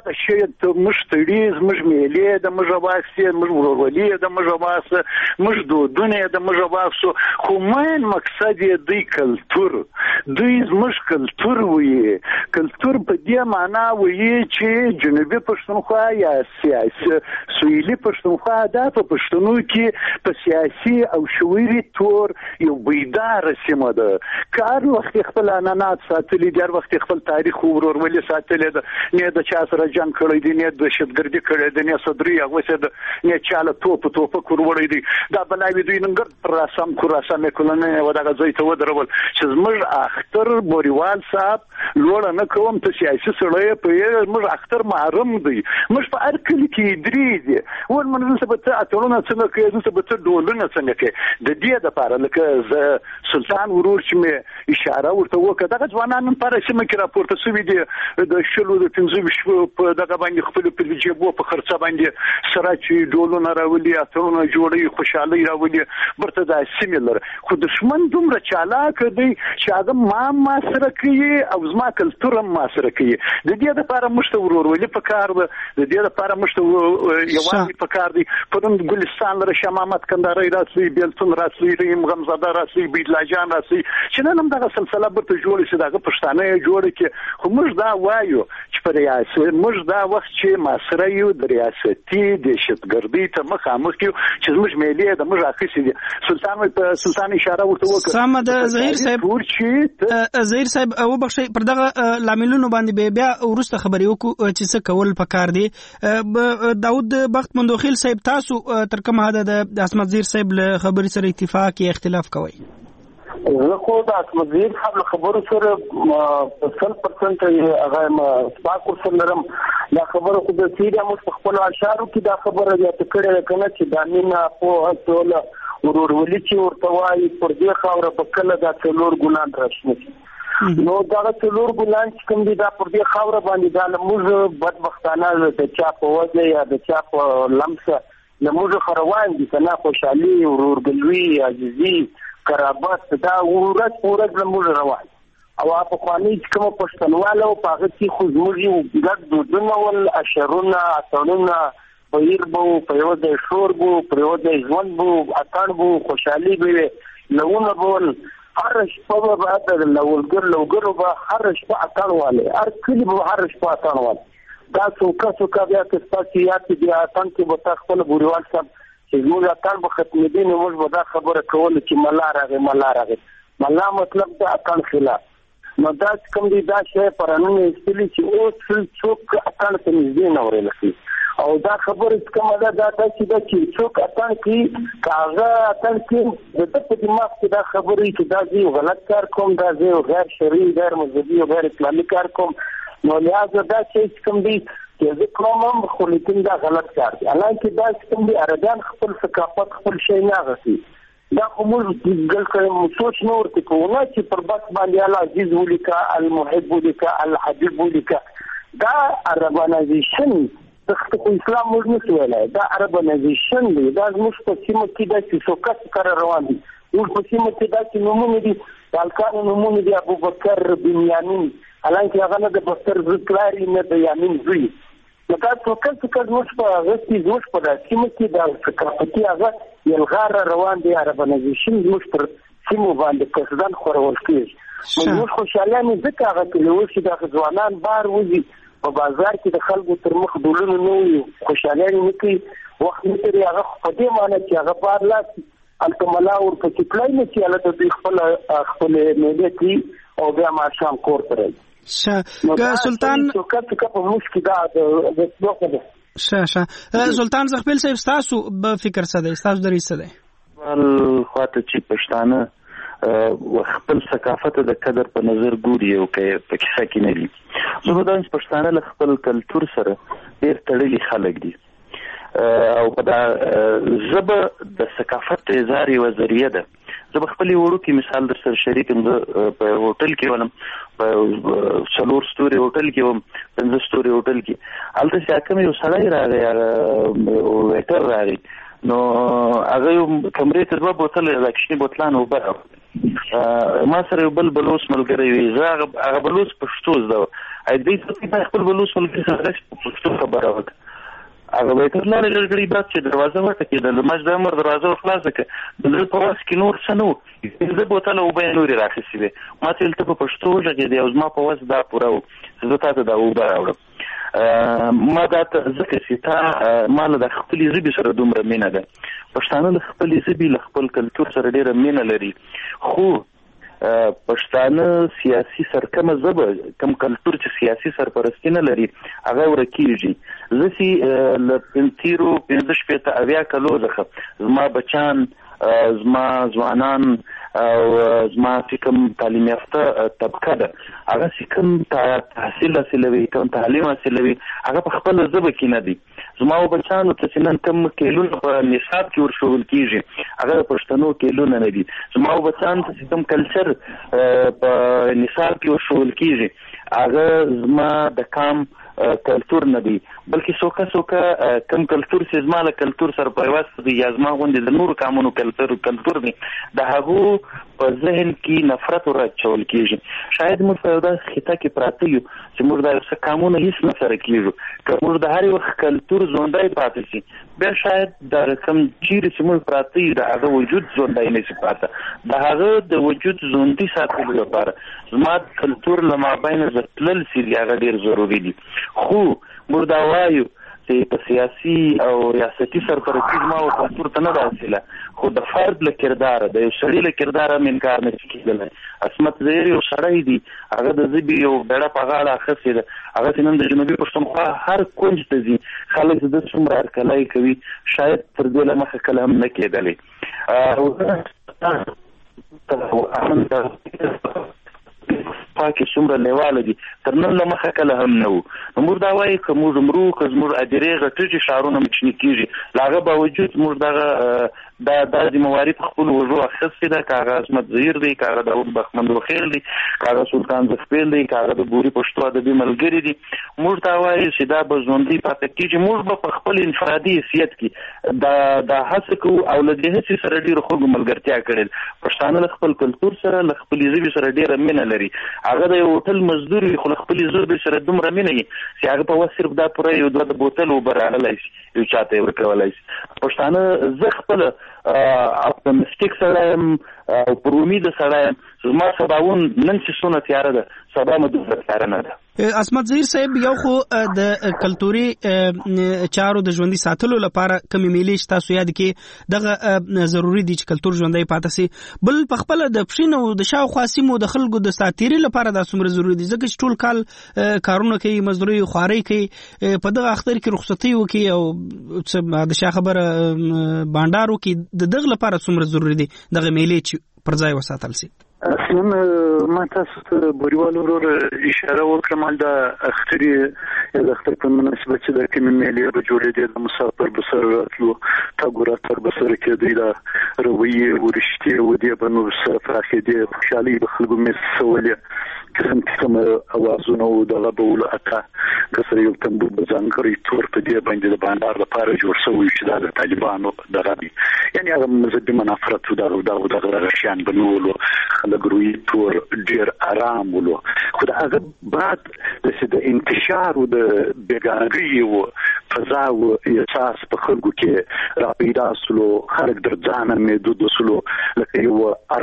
[SPEAKER 3] ته موږ تړي زموږ میلې د موږ واخسي موږ ورورولي د موږ واسه موږ دودونه د موږ واسو خو مین مقصد یې دی کلتور دوی زموږ کلتور وي کلتور په دې معنا وي چې جنوبي پښتونخوا یا سیاسي سویلي پښتونخوا د پښتنو کې په سیاسي او شعوري تور یو بیدار سیمه ده کار وخت خپل انانات ساتلي د وخت خپل تاریخ ورورولي ساتلي ده نه د چا سره جنگ کړی دی نه د شتګردي کړی دی نه صدري هغه څه ده نه چاله توپ کور وړی دی دا بلای دوی ننګر پر رسم کوراسم کولنه وداغه زوی ته ودرول چې زموږ اختر بوريوال صاحب لوړ نه کوم ته سیاسي سړی په موږ اختر محرم دی موږ په هر کلی کې درې دي ول منځ څه به اتلونه څنګه کوي څه به ډولونه څنګه کوي د دې لپاره لکه سلطان ورور چې مې اشاره ورته وکړه دغه ځوانان پر سیمه کې راپورته شوي دي د شلو د 15 په دغه باندې خپل په جيبو په خرڅه باندې سره چې ډولونه راولي اتلونه جوړي خوشحالي راولي برته د سیملر خو دشمن دومره چالاک دی چې هغه ما سره کوي او زما کلتور ما سره کوي د دې لپاره مشته ورورولي په کار ده د دې لپاره مشته یوازې په کار دی پرون ګلستان لره شاه محمد کندهاري راسي بیلتون راسي ریم غمزاده راسي بیدلاجان راسي چې نن هم دغه سلسله برته جوړ شي دغه پښتانه جوړ کې خو موږ دا وایو چې پر ریاست موږ دا وخت چې ما سره یو د ریاستي د شتګردي ته مخامخ کیو چې موږ ملي د موږ اخیسي دي سلطان اشاره ورته وکړه
[SPEAKER 11] سم د زهیر صاحب او بخشي پر دغه لاملونو باندې بیا ورسته خبرې وکړو چې څه کول پکار دي داود بخت مندوخیل صاحب تاسو تر کومه حد د عصمت زیر صاحب له خبرې سره اتفاق یا اختلاف کوي
[SPEAKER 9] زه خو د عصمت زیر صاحب له خبرو سره 100% هغه ما سپاک سره لرم دا خبره خو د سیده مو خپل اشعارو کې دا خبره یا تکړه کنه چې د مینا په ټول ورورولي چې ورته وایي پر دې خاوره په کله دا څلور ګلان راشنه نو دا څلور ګلان چې کوم دي دا پر دې خاوره باندې دا موږ بدبختانه د چا په وجه یا د چا په لمسه موږ خروان دي کنه خوشحالي ورورګلوي عزیزي قرابت دا ورځ موږ روان او په خواني چې کوم پښتنواله او په هغه کې خو زموږ ګډ دودونه ول اشرونه اتړونه بهیربو په یو ځای شوربو په یو ځای ژوند بو اتړبو خوشحالي به لونه بول هر شپه به د لوګر به هر شپه اتړواله هر کلی به هر شپه اتړواله دا څوکا بیا چې تاسو یاد دي اتن کې به تاسو خپل بوريوال صاحب چې موږ اتن به ختم دي نو موږ به دا خبره کول چې ملا راغی ملا مطلب دا اتن خلاف نو دا کوم دي دا شی پرانه استلی چې او څوک اتن ته نږدې نه ورلسي او دا خبره کومه ده دا چې څوک اتن کې کاغه اتن کې د په دماغ کې دا خبره چې دا زی غلط کار کوم دا زی غیر شرعي غیر مذهبي او غیر اسلامي کار کوم نو لہذا دا چې کوم دي چې زه کوم خو لیکن دا غلط کار دی حالانکه دا کوم دي عربان خپل ثقافت خپل شی نه غسي دا کوم ګل کوم سوچ نو ورته کوونه چې پر بس باندې الله عزیز ولیکا المحب ولیکا الحبيب ولیکا دا عربانایزیشن د اسلام موږ نه ویلای دا عربانایزیشن دی دا موږ په سیمه کې د څوکات کار روان دي موږ په سیمه کې دا چې نومونه دي بالکان نومونه دي ابو بکر بن یامین حالانکه هغه نه د بکر ذکرای نه د یامین زوی لکه څوکات موږ په غوښتي زوج په سیمه کې د ثقافتي هغه یلغار روان دي عربانایزیشن موږ پر سیمه باندې کسدان خورول کیږي موږ خوشاله نه ځکه هغه کلیو چې د ځوانان بار وځي په بازار کې د خلکو تر مخ دولونه نو خوشاله نه کوي وخت لري هغه په دې معنی چې هغه بار لا الکملا او په کټلای نه چې هغه د خپل میډیا کې او بیا ما شام کور ترې
[SPEAKER 11] سلطان
[SPEAKER 9] په مشکل دا د
[SPEAKER 11] څه سلطان زغبیل صاحب تاسو په فکر څه دی تاسو درې څه دی
[SPEAKER 18] ول خاطر چې پښتانه خپل ثقافت د قدر په نظر ګوري او کې په کیسه کې نه دي زه به دا پښتانه له خپل کلتور سره ډېر تړلي خلک دي او په دا ژبه د ثقافت اظهار یوه ذریعه ده زه به خپل وړو کې مثال در سره شریکم په هوټل کې ولم په 4 ستوري هوټل کې وم 5 ستوري هوټل کې هلته چې حکم یو سړی راغی او ویټر راغی نو هغه کمرې ته 2 بوتل راکشني بوتلان وبره ما سره یو بل بلوس ملګری وي زه هغه بلوس پښتو زده دې په خپل بلوس ملګري سره په پښتو خبره وکړه. هغه به تر لاره لږ بعد چې دروازه وټکېده د مچ د عمر دروازه خلاصه کړه د زړه په واس کې نور څه نه وو 15 بوتله اوبه یې نورې راخیستې وې. ما ته دلته په پښتو وغږېدې او زما په واس دا پوره وو چې زه تا ته دا اوبه راوړم. ما دا ته ځکه چې تا ما له د خپلې ژبې سره دومره مینه ده. پښتانه له خپلې ژبې له خپل کلتور سره ډېره مینه لري خو پښتانه سیاسي سرکمه ژبه کم کلتور چې سیاسي سرپرستی نه لري هغه ورکیږي. زه چې له تیرو 15 کلو څخه زما بچان زما ځوانان او زما چې کوم تعلیم یافته طبقه ده هغه چې کوم تحصیل حاصلوي کوم تعلیم حاصلوي هغه په خپل ژبه کې نه دي. زما بچانو ته چې نن کوم کیلونه په نصاب کې ورشول کیږي هغه د پښتنو کیلونه نه دي. زما بچان ته چې کوم کلچر په نصاب کې ورشول کیږي هغه زما د کام کلتور نه دی بلکې څوکه کم کلتور چې زما له کلتور سره پیوست دی یا زما غوندې د نورو کامونو کلتور دی د هغو په ذهن کې نفرت ورچول کېږي. شاید موږ په یو داسې خطه کې پراته یو چې موږ دا یو څه کامونه هېڅ نه سره کېږو که موږ د هر وخت کلتور ژوندی پاتې شي بیا شاید د کوم چیرې چې موږ پراته یو د هغه وجود ژوندی نه شي پاته د هغه د وجود ژوندي ساتلو لپاره زما کلتور له مابینه زه تلل چې دی هغه ډېر ضروري دي. خو موږ دا وایو چې په سیاسي او ریاستي سرپرستي زما او کلتور ته نه ده حاصله خو د فرد له کرداره د یو سړي له کرداره هم انکار نه شي کېدلی. عصمت زهیر یو سړی دی هغه د ژبې یو بیړه په غاړه اخیستې ده هغه چې نن د جنوبي پښتونخوا هر کونج ته ځي خلک د ده څومره هرکلی کوي شاید تر دې له مخه کله هم نه کېدلی. پاکې څومره لیواله دي تر نن له مخه کله هم نه وو. نو موږ دا وایو که موږ مرو که زموږ ادرې غټېږي ښارونه مچني کېږي له هغه باوجود موږ دغه دا ذمهواري په خپلو وږو اخیستې ده که هغه عصمت زهیر دی که هغه داود بخمند وخیل دی که هغه سلطان زخپیل دی که هغه د بوري پښتو ادبي ملګري دي. موږ دا وایو چې دا به ژوندي پاتې کېږي. موږ به په خپل انفرادي حیثیت کې دا هڅه کوو او له دې هڅې سره ډېرو خلکو ملګرتیا کړې. پښتانه له خپل کلتور سره له خپلې ژبې سره ډېره مینه لري. هغه د یو هوټل مزدور وي خو له خپلې ژبې سره دومره مینه وي چې هغه په وس صرف دا پوره یو 2 بوتل اوبه راغلی شي یو چا ته یې ورکولی شي. پښتانه زه خپله اپټیمسټیک سړی یم او پر امید سړی یم. زما سباون نن چې څونه تیاره ده سبا مو دومره تیاره نه ده.
[SPEAKER 11] عصمت زهیر صاحب یو خو د کلتوري چارو د ژوندي ساتلو لپاره کمی میلې چې تاسو یاد کې دغه ضروری دي چې کلتور ژوندی پاتې سي بل په خپل د پښینو د شاوخوا سیمو د خلکو د ساتیري لپاره دا څومره ضروری دي ځکه چې ټول کال کارونه کوي مزدوري خواري کوي په دغه اختر کې رخصتي وکي او د شا خبره بانډار وکي د دغه لپاره څومره ضروری دي دغه میلې چې پر ځای وساتل سي.
[SPEAKER 3] اصلا ما تاسو ته بوریوال ورور اشاره وکړم د اختري د اختر په مناسبت چې د کومې میلې جوړېدې د مسافر بسر راتلو تاګوراتر بسر کېدی د رویې ورشتي و دې په نور سره فراخېدې خوشحالي د خلکو مې سوالې قسم اوازونه او د غبول اتا کسر یو تنبو بځانګړي تور په دې باندې د بانډار لپاره جوړ شوی چې د طالبانو د غبي یعنی هغه مذهبي منافرت د غشيان بنولو خلک روی تور ډیر آرام ولو خو دا هغه بعد د انتشار او د بیګانګي او فضا او احساس په خلکو کې را پیدا سلو خلک در ځان مې دود سلو لکه یو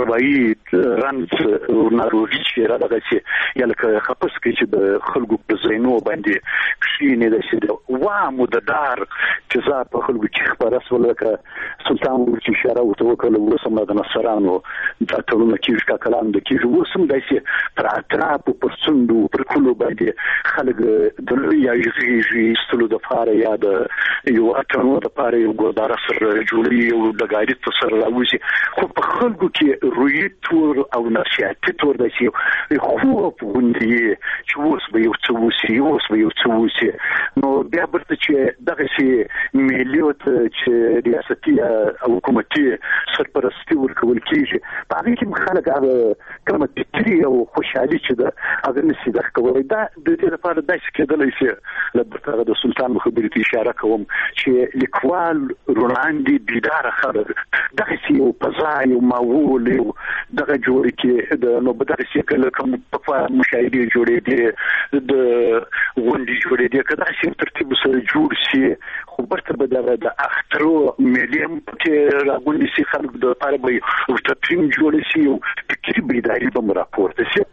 [SPEAKER 3] 40 رنس او ناروغي چې را دغه یا لکه خپس کې چې د خلکو په زینو باندې کښینې د شي وامو د دار چې زه په خلکو کې خبره سول لکه سلطان ورچې اشاره وکړه وسم د نصرانو دا ټولونه کې کا کلام د کې وسم داسې پر اطراف پر څنډو پر کلو باندې خلک د یا یږي ستلو د فاره یا د یو اتنو د پاره یو ګردار سره جوړي او د غاړي تر سره راوځي خو په خلکو کې روی تور او نشاطي تور د شي خو په وندي چې اوس به یو څه وسی نو بیا برته چې دغه شی مليوت چې ریاستي او حکومتي سرپرستی ورکول کیږي په هغه کې خلک هغه کومه تکري او خوشحالي چې ده هغه نشي د کولای دا د دې لپاره د شکدلې شي لکه د سلطان خبرې ته اشاره کوم چې لیکوال رولاندي بيدار خبر دغه شی او پزای او ماول دغه جوړ کې د نو بدر شکل کوم په مشاهده جوړې دي د غونډې جوړې دي کدا چې ترتیب سره جوړ شي خو برته به د اخترو مليم کې راغونډې شي خلک د لپاره به او ټیم جوړ شي او فکري بیداری به راپورته شي.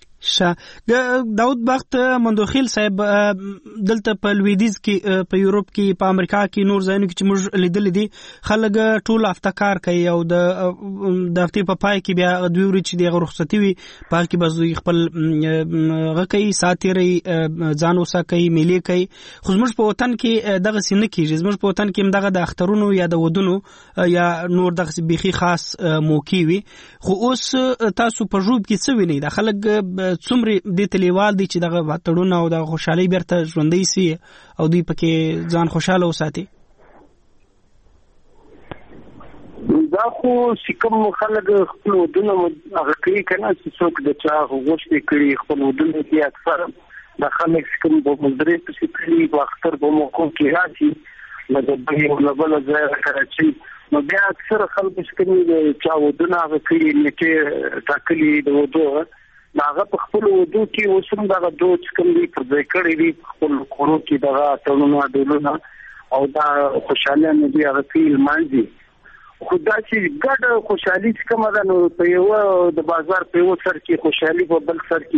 [SPEAKER 11] داود بخت مندوخیل صاحب دلته په لویدیز کې په یورپ کې په امریکا کې نور ځایونو کې چې موږ لیدل دي خلک ټول هفته کار کوي او د هفتې په پای کې بیا دوی ورځې چې د رخصتي وي په کې بس دوی خپل غکې ساتيري ځان وساکي ملي کوي خو زموږ په وطن کې دغه سینه کېږي زموږ په وطن کې دغه د اخترونو یا د ودونو یا نور دغه بيخي خاص موقع وي خو اوس تاسو په جوب کې څه وینئ د خلک څومره د تلیوال دي چې دغه وټړونه او د خوشحالي بیرته ژوندۍ سي او دوی پکې ځان خوشاله وساتي.
[SPEAKER 9] دا خو کوم خلک خپل ودونه هغه کوي کنه چې څوک د چا غوښتي کړي خپل ودونه کې اکثر د خلک کوم په مدري په سپری په اختر په موقع کې راځي د بهي لبل ځای راځي نو بیا اکثر خلک چې چا ودونه هغه کوي چې تاکلي د ودو هغه په خپل وضو کې وسم دغه دوج کوم دي پر ځای کړی دي خپل کورو کې دغه تړونونه ډولونه او دا خوشاله نه دي هغه فیل مانځي خدا چې ګډ خوشحالي کومه ده نو په یو د بازار په یو سر کې خوشحالي په بل سر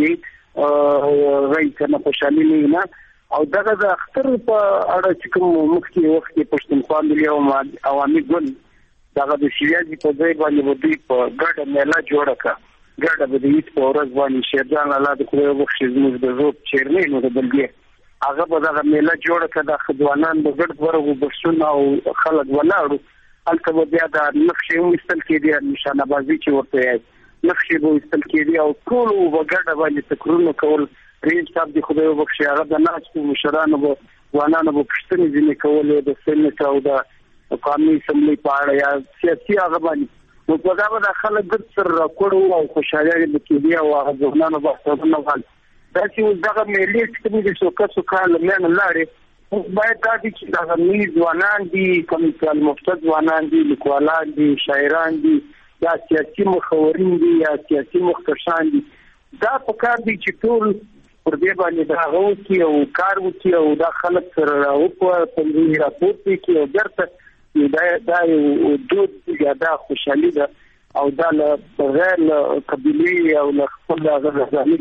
[SPEAKER 9] کې غي کنه خوشحالي نه او دغه د اختر په اړه چې کوم مخکې وخت کې پښتونخوا ملي او عوامي ګوند دغه د سیاسي په ځای باندې ودی په ګډ میله جوړه کړه ګډه به د هیڅ په ورځ باندې شیرجان الله د خدای وبخښي زموږ د زوب چیرمن نو د بلګي هغه به دغه میله جوړه کړه د خدوانان د ګډ ورغو بشونه او خلک ولاړو هلته به بیا د نقشې وستل کېدي نشانه بازي چې ورته نقشې به وستل کېدي او ټول به ګډه باندې تکرونه کول رئیس صاحب د خدای وبخښي هغه د ناس مشرانو به ځوانانو به پښتني ځینې کولې د سنت او د قومي سملي په اړه یا سیاسي هغه باندې نو په دا به خلک ګډ سره راکړو او خوشاله دي کې او هغه ځوانانو به څنګه وغال دا چې دغه ملي چې د شوکت کال مېن لارې باید دا چې دغه ملي ځوانان دي کوم چې مفتد ځوانان دي لیکوالان دي شاعران دي یا سیاسي مخورین دي یا سیاسي مخکشان دي دا په کار دي چې ټول پر دې باندې دا غوښتي او کار وکړي او دا خلک سره راوپو په دې راپورته کې او درته دا یو دود یا دا خوشحالي ده او دا له غیر قبیلي او له خپل غزالي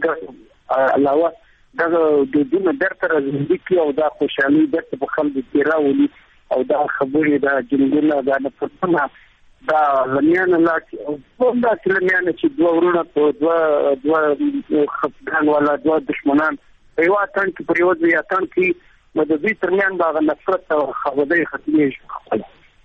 [SPEAKER 9] علاوه دا دودونه درته راځي کې او دا خوشحالي درته په خلکو کې راولي او دا خبرې دا جنګونه دا نه پرتنه دا لمیانه لا او دا لمیانه چې دوه ورونه په دوه خپلان ولا دوه دشمنان په یو اتن کې پر یو ځای اتن کې مددي ترمیان دا نفرت او خبرې ختمي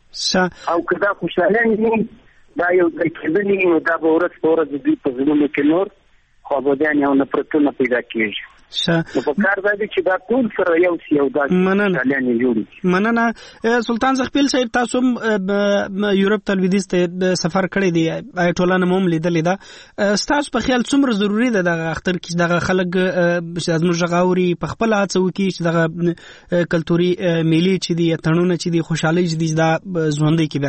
[SPEAKER 9] او کدا خوشاله نه دا یو د کېدنې نو دا به ورځ په ورځ د په زمونږ کې نور خو به دا نه نفرتونه پیدا کیږي نو په کار دا چې دا ټول سره یو سی او دا ځلانې جوړي
[SPEAKER 11] مننه سلطان زغپیل صاحب تاسو یورپ ته لویدیز ته سفر کړی دی ټولنه موم لیدلې ده تاسو په خیال څومره ضروری ده د اختر کې دغه خلک زموږ غاوري په خپل هڅه وکړي چې دغه کلتوري ملي چې دی تړونه چې دی خوشحالي چې دی دا ژوندۍ کې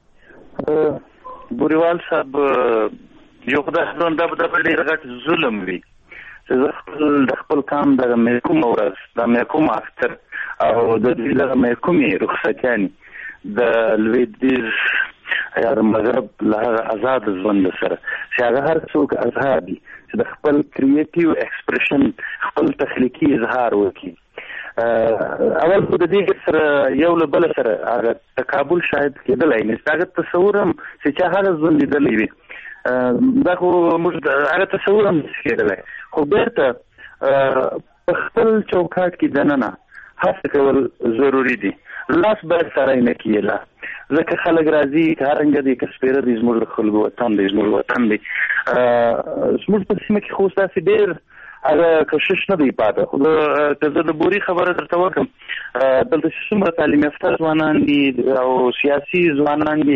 [SPEAKER 11] برته
[SPEAKER 18] بوریوال صاحب یو خدای څنګه د ډېر غټ ظلم وی د خپل کام د مېکوم ورځ د مېکوم اختر او د دې د مېکومي رخصتیانې د لویدیز یا د مغرب له آزاد ژوند سره چې هغه هر څوک آزاد دي چې د خپل کریټیو ایکسپریشن خپل تخلیقي اظهار وکړي اول په دې سره یو له بل سره هغه تقابل شاید کېدلای نه ستاسو تصور هم چې هغه ژوند لیدلی وي دا خو موږ هغه تصور هم کېدلای خو بیرته په خپل چوکاټ کې دننه هڅه کول ضروری دي لاس باید سره نه کېلا ځکه خلک راځي کارنګ دي کسپیره دي زموږ خلکو وطن دی زموږ وطن دی زموږ په سیمه کې خو تاسو ډېر هغه کوشش نه دی پاتې خو ته د بوري خبره درته وکم دلته څومره تعلیم یافته ځوانان دي او سیاسي ځوانان دي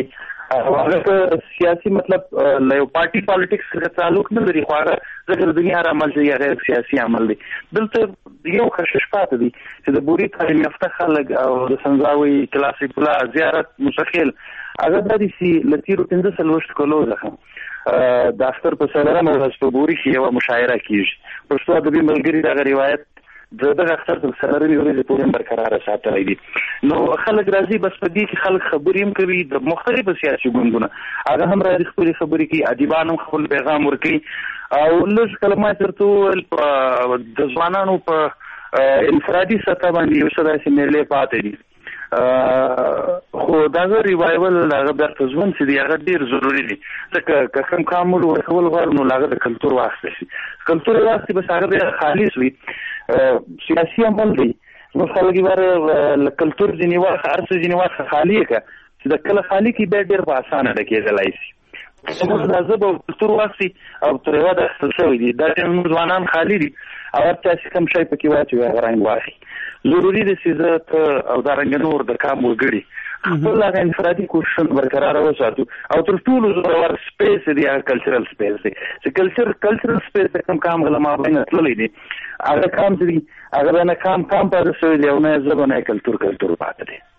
[SPEAKER 18] هغه سیاسي مطلب له یو پارټي پالیټکس سره تعلق نه لري، خو هغه ځکه دنیا هر عمل چې غیر سیاسي عمل دی. دلته یو خشش پاتې دی چې د بوري تعلیم یافته خلک او د سنځاوي کلاسیک پلا زیارت مستقل هغه د دې لتیرو 15 کلو ځخه د اختر په سره ورځ په بوري کې یو مشاعره کیږي. پښتو ادبي ملګری دغه روایت دغه اختر په سره ورځ پورې برقرار ساتلی دي. نو خلک راځي بس په دې کې خلک خبرې هم کوي د مختلفو سیاسي ګوندونو، هغه هم راځي خپل خبرې کوي، ادیبان هم خپل پیغام ورکوي او لږ کلمات ورته د ځوانانو په انفرادي سطح باندې یو څه داسې میلې پاتې دي. خو دغه ریوایول هغه بیرته ژوند چې دی هغه ډېر ضروري دی، ځکه که کوم کام موږ ورکول غواړو نو هغه د کلتور واخیستل شي. کلتور واخیستي بس هغه بیا خالص وي. سیاسي عمل دی زموږ خلک یې واره له کلتور ځینې واخه هر څه ځینې واخه خالي یې که چې د کله خالي کړي بیا ډېر په اسانه ډکېدلی شي. زموږ دا ژبه او کلتور واخیستي او تر هېواده اخیستل شوی دي، دا ټایم زموږ ځوانان خالي دي او هر چا چې کوم شی پکې واچوي هغه رنګ واخلي. ضروري دی چې زه ته او دارنګه نور د کام وګړي خپل هغه انفرادي کوششونه برقراره وساتو او تر ټولو زورور سپیس دی هغه کلچرل سپیس دی چې کلچرل سپیس د کوم کام غله مابین تللی دی هغه کام چې دی هغه نه کام پاتې شوی دی او نه ژبه نه کلتور پاتې دی.